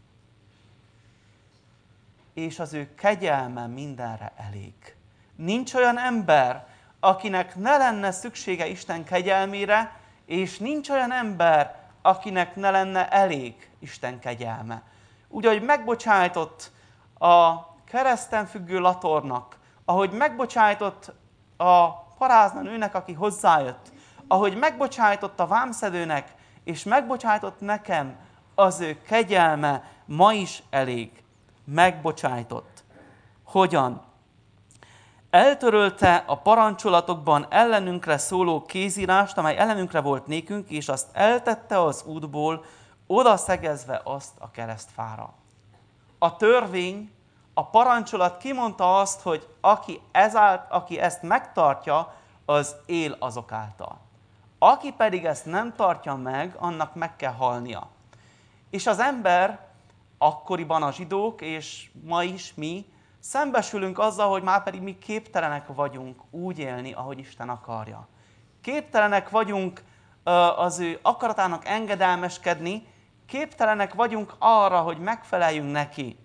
És az ő kegyelme mindenre elég. Nincs olyan ember, akinek ne lenne szüksége Isten kegyelmére, és nincs olyan ember, akinek ne lenne elég Isten kegyelme. Úgy, ahogy megbocsájtott a kereszten függő latornak, ahogy megbocsájtott a parázna nőnek, aki hozzájött, ahogy megbocsájtott a vámszedőnek, és megbocsájtott nekem, az ő kegyelme ma is elég. Megbocsájtott. Hogyan? Eltörölte a parancsolatokban ellenünkre szóló kézírást, amely ellenünkre volt nékünk, és azt eltette az útból, oda szegezve azt a keresztfára. A törvény, a parancsolat kimondta azt, hogy aki, ezált, aki ezt megtartja, az él azok által. Aki pedig ezt nem tartja meg, annak meg kell halnia. És az ember, akkoriban a zsidók, és ma is mi, szembesülünk azzal, hogy már pedig mi képtelenek vagyunk úgy élni, ahogy Isten akarja. Képtelenek vagyunk az ő akaratának engedelmeskedni, képtelenek vagyunk arra, hogy megfeleljünk neki.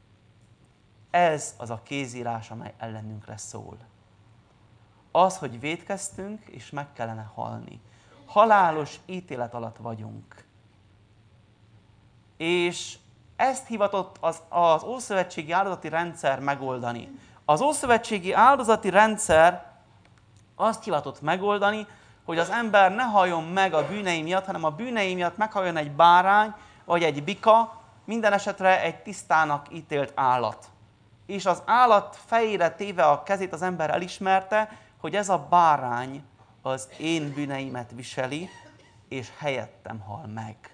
Ez az a kézírás, amely ellenünkre szól. Az, hogy vétkeztünk, és meg kellene halni. Halálos ítélet alatt vagyunk. És ezt hivatott az, az ószövetségi áldozati rendszer megoldani. Az ószövetségi áldozati rendszer azt hivatott megoldani, hogy az ember ne halljon meg a bűnei miatt, hanem a bűnei miatt meghalljon egy bárány, vagy egy bika, minden esetre egy tisztának ítélt állat. És az állat fejére téve a kezét az ember elismerte, hogy ez a bárány az én bűneimet viseli, és helyettem hal meg.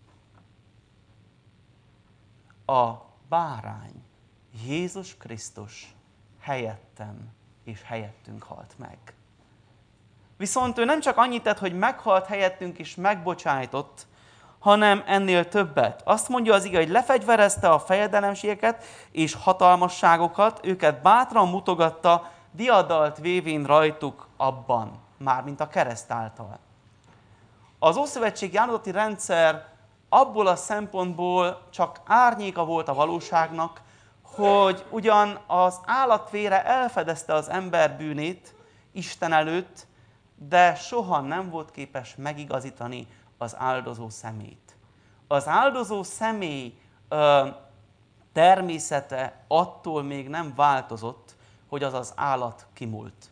A bárány, Jézus Krisztus helyettem és helyettünk halt meg. Viszont ő nem csak annyit tett, hogy meghalt helyettünk és megbocsájtott, hanem ennél többet. Azt mondja az ige, hogy lefegyverezte a fejedelemségeket és hatalmasságokat, őket bátran mutogatta, diadalt vévén rajtuk abban, mármint a kereszt által. Az ószövetségi áldozati rendszer abból a szempontból csak árnyéka volt a valóságnak, hogy ugyan az állatvére elfedezte az ember bűnét Isten előtt, de soha nem volt képes megigazítani az áldozó személyt. Az áldozó személy ö, természete attól még nem változott, hogy az az állat kimúlt.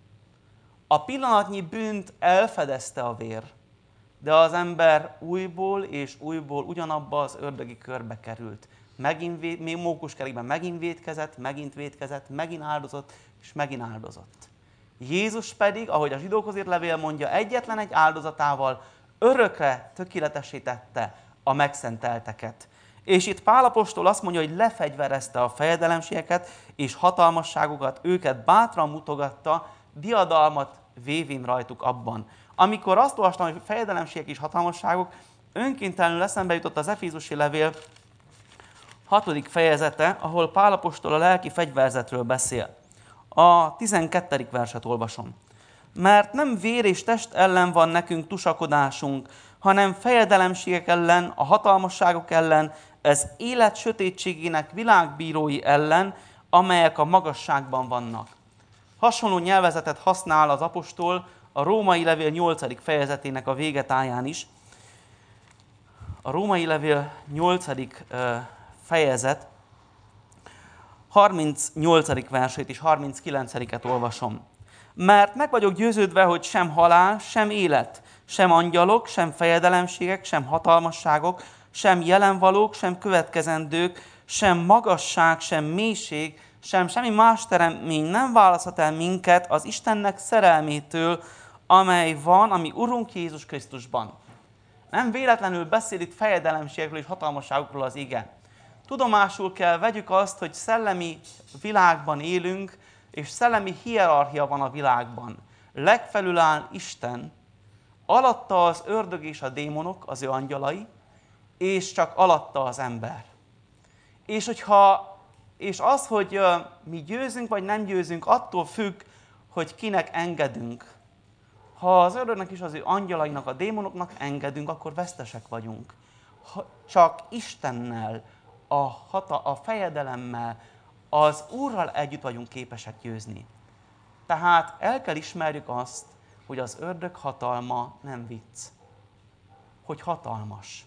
A pillanatnyi bűnt elfedezte a vér, de az ember újból és újból ugyanabba az ördögi körbe került. Megint véd, még mókuskerékben megint vétkezett, megint vétkezett, megint áldozott, és megint áldozott. Jézus pedig, ahogy a zsidókhoz írt levél mondja, egyetlen egy áldozatával örökre tökéletessé tette a megszentelteket. És itt Pál apostol azt mondja, hogy lefegyverezte a fejedelemségeket és hatalmasságokat, őket bátran mutogatta, diadalmat vévén rajtuk abban. Amikor azt olvastam, hogy fejedelemségek és hatalmasságok, önkéntelenül eszembe jutott az Efézusi levél hatodik fejezete, ahol Pál apostol a lelki fegyverzetről beszél. A tizenkettedik verset olvasom. Mert nem vér és test ellen van nekünk tusakodásunk, hanem fejedelemségek ellen, a hatalmasságok ellen, ez élet sötétségének világbírói ellen, amelyek a magasságban vannak. Hasonló nyelvezetet használ az apostol a római levél nyolcadik fejezetének a végetáján is. A római levél nyolcadik fejezet harmincnyolcadik versét és harminckilencediket olvasom. Mert meg vagyok győződve, hogy sem halál, sem élet, sem angyalok, sem fejedelemségek, sem hatalmasságok, sem jelenvalók, sem következendők, sem magasság, sem mélység, sem semmi más teremtmény nem választhat el minket az Istennek szerelmétől, amely van, ami Urunk Jézus Krisztusban. Nem véletlenül beszél itt fejedelemségekről és hatalmasságokról az ige. Tudomásul kell vegyük azt, hogy szellemi világban élünk, és szellemi hierarchia van a világban. Legfelül áll Isten, alatta az ördög és a démonok, az ő angyalai, és csak alatta az ember. És hogyha és az, hogy mi győzünk vagy nem győzünk, attól függ, hogy kinek engedünk. Ha az ördögnek és az ő angyalainak, a démonoknak engedünk, akkor vesztesek vagyunk. Ha csak Istennel, a, hata, a fejedelemmel, az Úrral együtt vagyunk képesek győzni. Tehát el kell ismerjük azt, hogy az ördög hatalma nem vicc. Hogy hatalmas.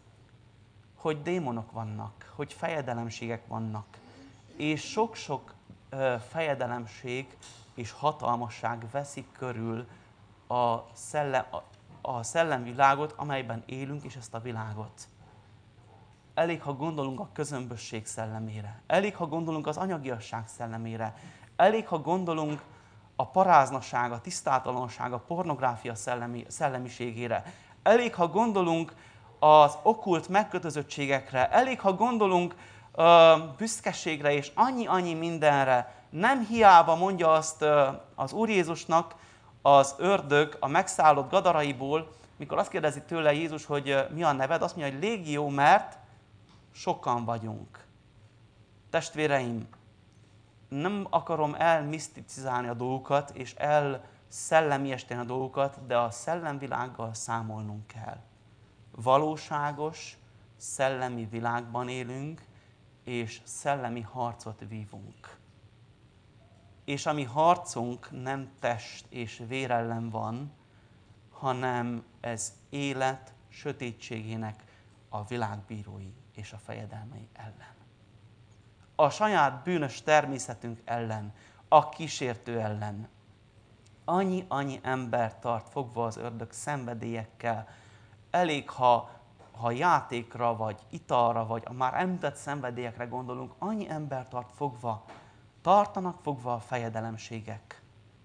Hogy démonok vannak, hogy fejedelemségek vannak. És sok-sok ö, fejedelemség és hatalmasság veszik körül a, szellem, a, a szellemvilágot, amelyben élünk, és ezt a világot. Elég, ha gondolunk a közömbösség szellemére. Elég, ha gondolunk az anyagiasság szellemére. Elég, ha gondolunk a paráznaság, a tisztátalanság, a pornográfia szellemi, szellemiségére. Elég, ha gondolunk az okkult megkötözöttségekre. Elég, ha gondolunk uh, büszkeségre és annyi-annyi mindenre. Nem hiába mondja azt uh, az Úr Jézusnak az ördög a megszállott gadaraiból, mikor azt kérdezi tőle Jézus, hogy uh, mi a neved, azt mondja, hogy légió, mert sokan vagyunk. Testvéreim, nem akarom elmiszticizálni a dolgokat, és elszellemiesteni a dolgokat, de a szellemvilággal számolnunk kell. Valóságos, szellemi világban élünk, és szellemi harcot vívunk. És a mi harcunk nem test és vér ellen van, hanem ez élet sötétségének a világbírói és a fejedelmei ellen. A saját bűnös természetünk ellen, a kísértő ellen. Annyi-annyi ember tart fogva az ördög szenvedélyekkel. Elég, ha, ha játékra, vagy italra, vagy a már említett szenvedélyekre gondolunk, annyi ember tart fogva, tartanak fogva a fejedelemségek,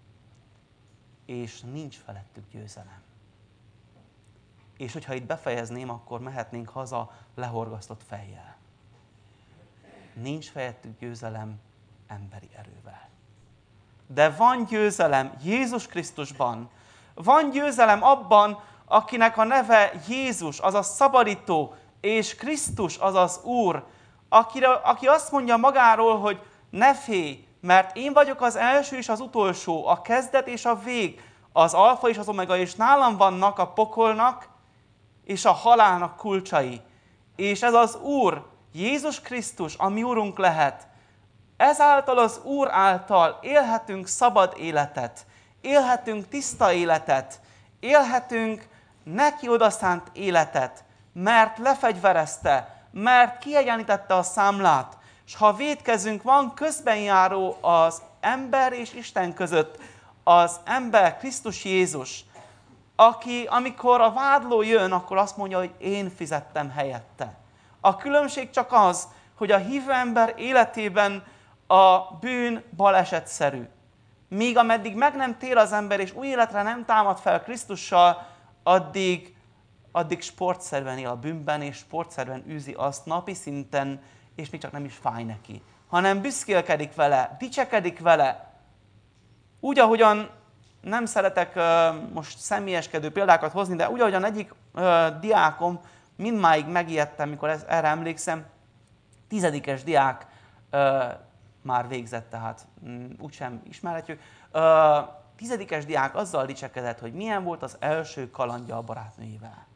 és nincs felettük győzelem. És hogyha itt befejezném, akkor mehetnénk haza lehorgasztott fejjel. Nincs fejettük győzelem emberi erővel. De van győzelem Jézus Krisztusban. Van győzelem abban, akinek a neve Jézus, azaz szabadító, és Krisztus, azaz Úr, akire, aki azt mondja magáról, hogy ne félj, mert én vagyok az első és az utolsó, a kezdet és a vég, az alfa és az omega, és nálam vannak a pokolnak és a halálnak kulcsai. És ez az Úr, Jézus Krisztus, a mi Úrunk lehet. Ezáltal az Úr által élhetünk szabad életet, élhetünk tiszta életet, élhetünk neki odaszánt életet, mert lefegyverezte, mert kiegyenlítette a számlát, és ha vétkezünk, van közbenjáró az ember és Isten között, az ember Krisztus Jézus, aki amikor a vádló jön, akkor azt mondja, hogy én fizettem helyette. A különbség csak az, hogy a hívő ember életében a bűn balesetszerű. Míg ameddig meg nem tér az ember, és új életre nem támad fel Krisztussal, addig, addig sportszerűen él a bűnben, és sportszerűen űzi azt napi szinten, és még csak nem is fáj neki. Hanem büszkélkedik vele, dicsekedik vele. Úgy, ahogyan nem szeretek uh, most személyeskedő példákat hozni, de úgy, ahogyan egyik uh, diákom, mindmáig megijedtem, mikor ez, erre emlékszem, tizedikes diák, uh, már végzett, tehát um, úgysem ismerhetjük, uh, tizedikes diák azzal dicsekedett, hogy milyen volt az első kalandja a barátnőjével.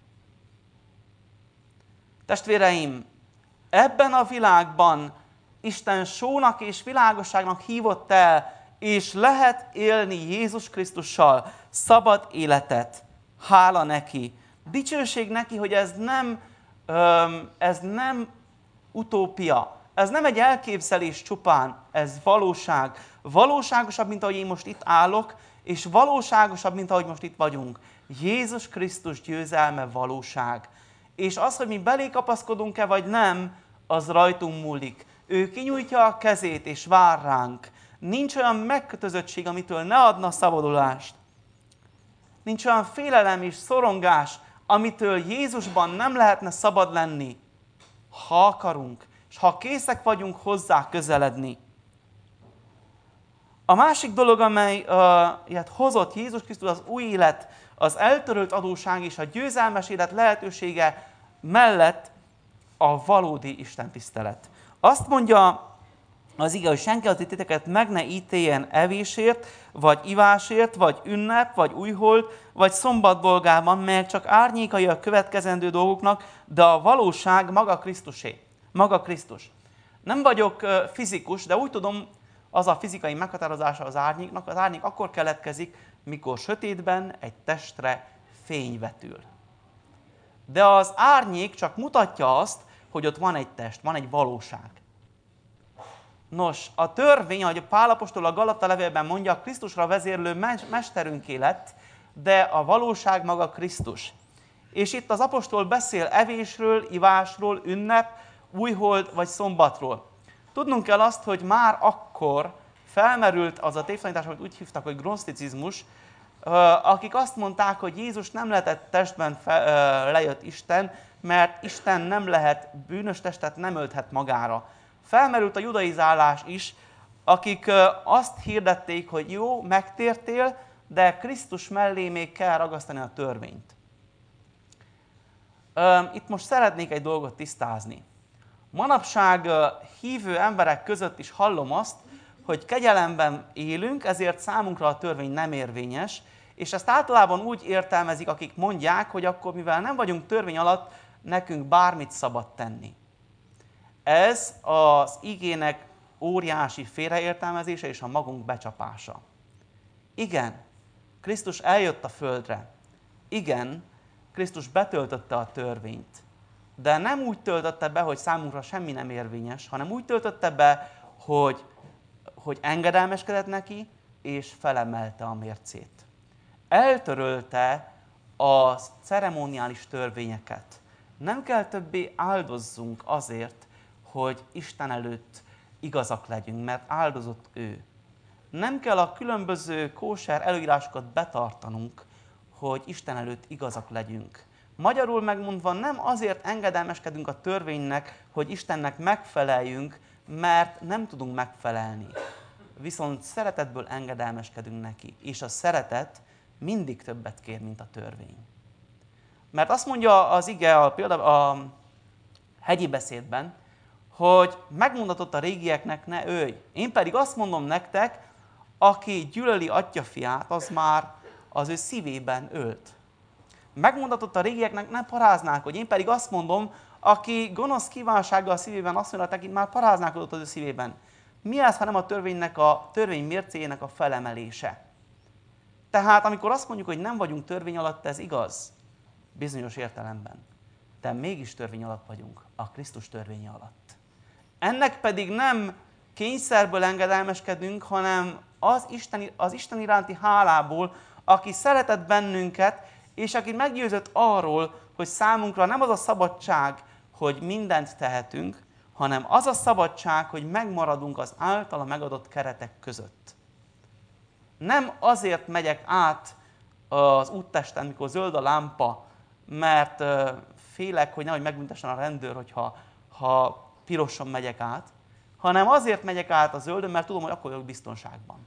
Testvéreim, ebben a világban Isten sónak és világosságnak hívott el, és lehet élni Jézus Krisztussal szabad életet. Hála neki. Dicsőség neki, hogy ez nem, ez nem utópia, ez nem egy elképzelés csupán, ez valóság. Valóságosabb, mint ahogy én most itt állok, és valóságosabb, mint ahogy most itt vagyunk. Jézus Krisztus győzelme valóság. És az, hogy mi belé kapaszkodunk-e vagy nem, az rajtunk múlik. Ő kinyújtja a kezét és vár ránk. Nincs olyan megkötözöttség, amitől ne adna szabadulást. Nincs olyan félelem és szorongás, amitől Jézusban nem lehetne szabad lenni, ha akarunk, és ha készek vagyunk hozzá közeledni. A másik dolog, amely uh, hozott Jézus Krisztus, az új élet, az eltörölt adósság és a győzelmes élet lehetősége mellett a valódi istentisztelet. Azt mondja az ige, hogy senki az titeket meg ne ítéljen evésért, vagy ivásért, vagy ünnep, vagy újhold, vagy szombat dolgában, melyek csak árnyékai a következendő dolgoknak, de a valóság maga Krisztusé. Maga Krisztus. Nem vagyok fizikus, de úgy tudom, az a fizikai meghatározása az árnyéknak. Az árnyék akkor keletkezik, mikor sötétben egy testre fény vetül. De az árnyék csak mutatja azt, hogy ott van egy test, van egy valóság. Nos, a törvény, ahogy Pál apostol a Galata levélben mondja, Krisztusra vezérlő mesterünké lett, de a valóság maga Krisztus. És itt az apostol beszél evésről, ivásról, ünnep, újhold vagy szombatról. Tudnunk kell azt, hogy már akkor felmerült az a tévtanítás, amit úgy hívtak, hogy gnoszticizmus, akik azt mondták, hogy Jézus nem lehetett testben fe, lejött Isten, mert Isten nem lehet, bűnös testet nem ölthet magára. Felmerült a judaizálás is, akik azt hirdették, hogy jó, megtértél, de Krisztus mellé még kell ragasztani a törvényt. Itt most szeretnék egy dolgot tisztázni. Manapság hívő emberek között is hallom azt, hogy kegyelemben élünk, ezért számunkra a törvény nem érvényes, és ezt általában úgy értelmezik, akik mondják, hogy akkor mivel nem vagyunk törvény alatt, nekünk bármit szabad tenni. Ez az igének óriási félreértelmezése és a magunk becsapása. Igen, Krisztus eljött a földre. Igen, Krisztus betöltötte a törvényt. De nem úgy töltötte be, hogy számunkra semmi nem érvényes, hanem úgy töltötte be, hogy, hogy engedelmeskedett neki, és felemelte a mércét. Eltörölte a ceremoniális törvényeket. Nem kell többé áldozzunk azért, hogy Isten előtt igazak legyünk, mert áldozott ő. Nem kell a különböző kóser előírásokat betartanunk, hogy Isten előtt igazak legyünk. Magyarul megmondva, nem azért engedelmeskedünk a törvénynek, hogy Istennek megfeleljünk, mert nem tudunk megfelelni. Viszont szeretetből engedelmeskedünk neki, és a szeretet mindig többet kér, mint a törvény. Mert azt mondja az ige a, például a hegyi beszédben, hogy megmondatott a régieknek, ne ölj. Én pedig azt mondom nektek, aki gyűlöli atyafiát, az már az ő szívében ölt. Megmondatott a régieknek, ne paráználkodj. Én pedig azt mondom, aki gonosz kívánsággal a szívében azt mondja, tekint, már paráználkodott az ő szívében. Mi ez, ha nem a törvénynek a törvény mércéjének a felemelése? Tehát amikor azt mondjuk, hogy nem vagyunk törvény alatt, ez igaz, bizonyos értelemben. De mégis törvény alatt vagyunk, a Krisztus törvénye alatt. Ennek pedig nem kényszerből engedelmeskedünk, hanem az Isten, az Isten iránti hálából, aki szeretett bennünket, és aki meggyőzött arról, hogy számunkra nem az a szabadság, hogy mindent tehetünk, hanem az a szabadság, hogy megmaradunk az általa megadott keretek között. Nem azért megyek át az úttesten, mikor zöld a lámpa, mert félek, hogy nehogy megbüntessen a rendőr, hogyha ha pirosan megyek át, hanem azért megyek át a zöldön, mert tudom, hogy akkor vagyok biztonságban.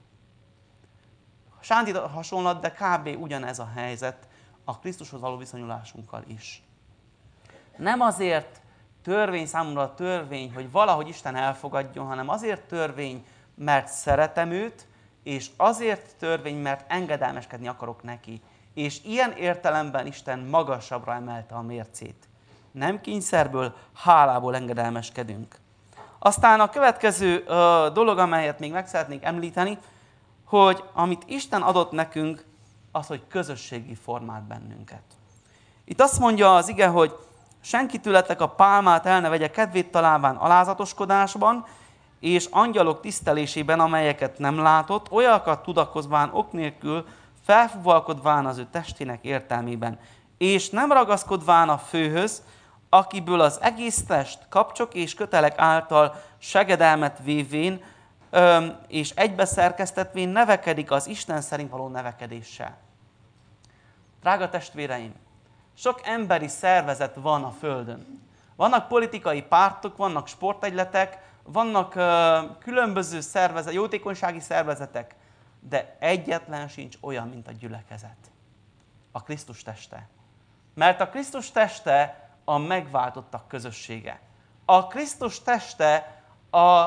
Sánti hasonlat, de kb. Ugyanez a helyzet a Krisztushoz való viszonyulásunkkal is. Nem azért törvény számomra a törvény, hogy valahogy Isten elfogadjon, hanem azért törvény, mert szeretem őt, és azért törvény, mert engedelmeskedni akarok neki. És ilyen értelemben Isten magasabbra emelte a mércét. Nem kényszerből, hálából engedelmeskedünk. Aztán a következő uh, dolog, amelyet még meg szeretnék említeni, hogy amit Isten adott nekünk, az, hogy közösségi formált bennünket. Itt azt mondja az ige, hogy senki tőletek a pálmát el ne vegye kedvét találván alázatoskodásban, és angyalok tisztelésében, amelyeket nem látott, olyanokat tudakozván ok nélkül, felfúvalkodván az ő testének értelmében, és nem ragaszkodván a főhöz, akiből az egész test kapcsok és kötelek által segedelmet vévén, és egybeszerkesztetvén nevekedik az Isten szerint való nevekedéssel. Drága testvéreim, sok emberi szervezet van a Földön. Vannak politikai pártok, vannak sportegyletek, vannak különböző szervezet, jótékonysági szervezetek, de egyetlen sincs olyan, mint a gyülekezet. A Krisztus teste. Mert a Krisztus teste a megváltottak közössége. A Krisztus teste a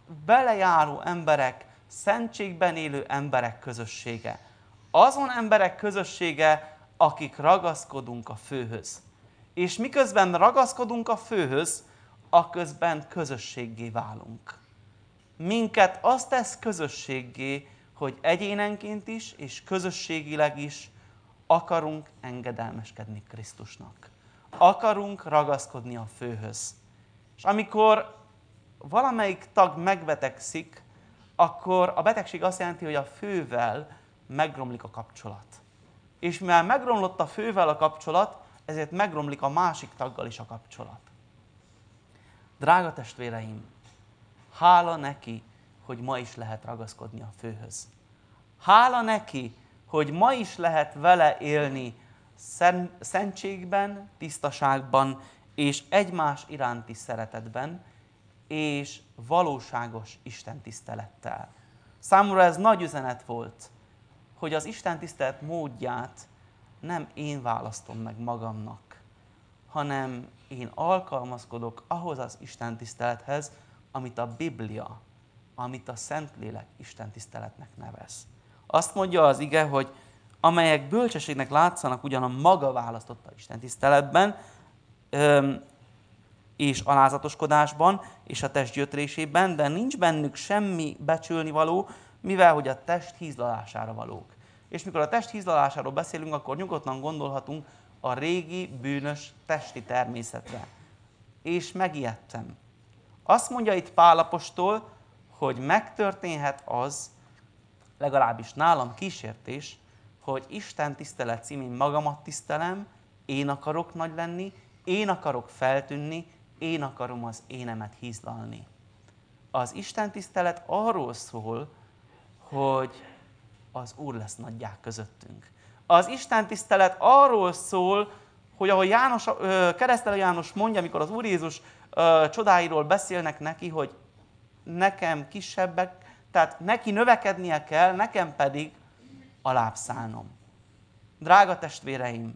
belejáró emberek, szentségben élő emberek közössége. Azon emberek közössége, akik ragaszkodunk a főhöz. És miközben ragaszkodunk a főhöz, aközben közösséggé válunk. Minket azt tesz közösséggé, hogy egyénenként is és közösségileg is akarunk engedelmeskedni Krisztusnak. Akarunk ragaszkodni a főhöz. És amikor valamelyik tag megbetegszik, akkor a betegség azt jelenti, hogy a fővel megromlik a kapcsolat. És mivel megromlott a fővel a kapcsolat, ezért megromlik a másik taggal is a kapcsolat. Drága testvéreim, hála neki, hogy ma is lehet ragaszkodni a főhöz. Hála neki, hogy ma is lehet vele élni szentségben, tisztaságban és egymás iránti szeretetben, és valóságos istentisztelettel. Számomra ez nagy üzenet volt, hogy az istentisztelet módját nem én választom meg magamnak, hanem én alkalmazkodok ahhoz az istentisztelethez, amit a Biblia, amit a Szentlélek istentiszteletnek nevez. Azt mondja az ige, hogy amelyek bölcsességnek látszanak ugyan a maga választotta istentiszteletben, és alázatoskodásban, és a test gyötrésében, de nincs bennük semmi becsülnivaló, mivel hogy a test hízlalására valók. És mikor a test hízlalásáról beszélünk, akkor nyugodtan gondolhatunk a régi, bűnös testi természetre. És megijedtem. Azt mondja itt Pál apostol, hogy megtörténhet az, legalábbis nálam kísértés, hogy Isten tisztelet címén magamat tisztelem, én akarok nagy lenni, én akarok feltűnni, én akarom az énemet hízlalni. Az Isten tisztelet arról szól, hogy az Úr lesz nagyjá közöttünk. Az Isten tisztelet arról szól, hogy ahogy János, Keresztelő János mondja, amikor az Úr Jézus csodáiról beszélnek neki, hogy nekem kisebbek, tehát neki növekednie kell, nekem pedig alábbszállnom. Drága testvéreim,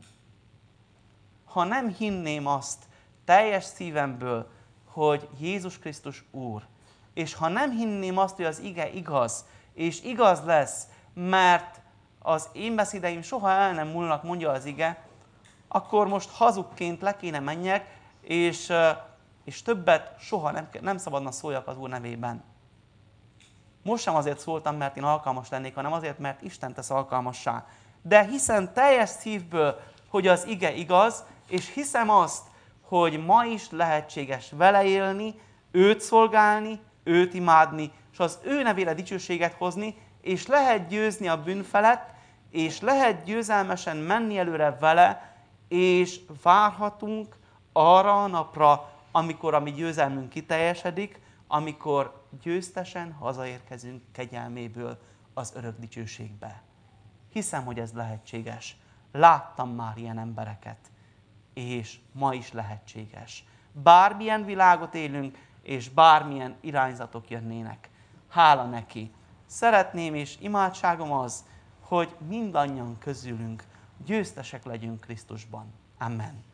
ha nem hinném azt teljes szívemből, hogy Jézus Krisztus Úr, és ha nem hinném azt, hogy az ige igaz, és igaz lesz, mert az én beszédeim soha el nem múlnak, mondja az ige, akkor most hazugként le kéne menjek, és, és többet soha nem, nem szabadna szóljak az Úr nevében. Most sem azért szóltam, mert én alkalmas lennék, hanem azért, mert Isten tesz alkalmassá. De hiszem teljes szívből, hogy az ige igaz, és hiszem azt, hogy ma is lehetséges vele élni, őt szolgálni, őt imádni, és az ő nevére dicsőséget hozni, és lehet győzni a bűn felett, és lehet győzelmesen menni előre vele, és várhatunk arra a napra, amikor a mi győzelmünk kiteljesedik, amikor győztesen hazaérkezünk kegyelméből az örök dicsőségbe. Hiszem, hogy ez lehetséges. Láttam már ilyen embereket, és ma is lehetséges. Bármilyen világot élünk, és bármilyen irányzatok jönnének. Hála neki. Szeretném és imádságom az, hogy mindannyian közülünk győztesek legyünk Krisztusban. Amen.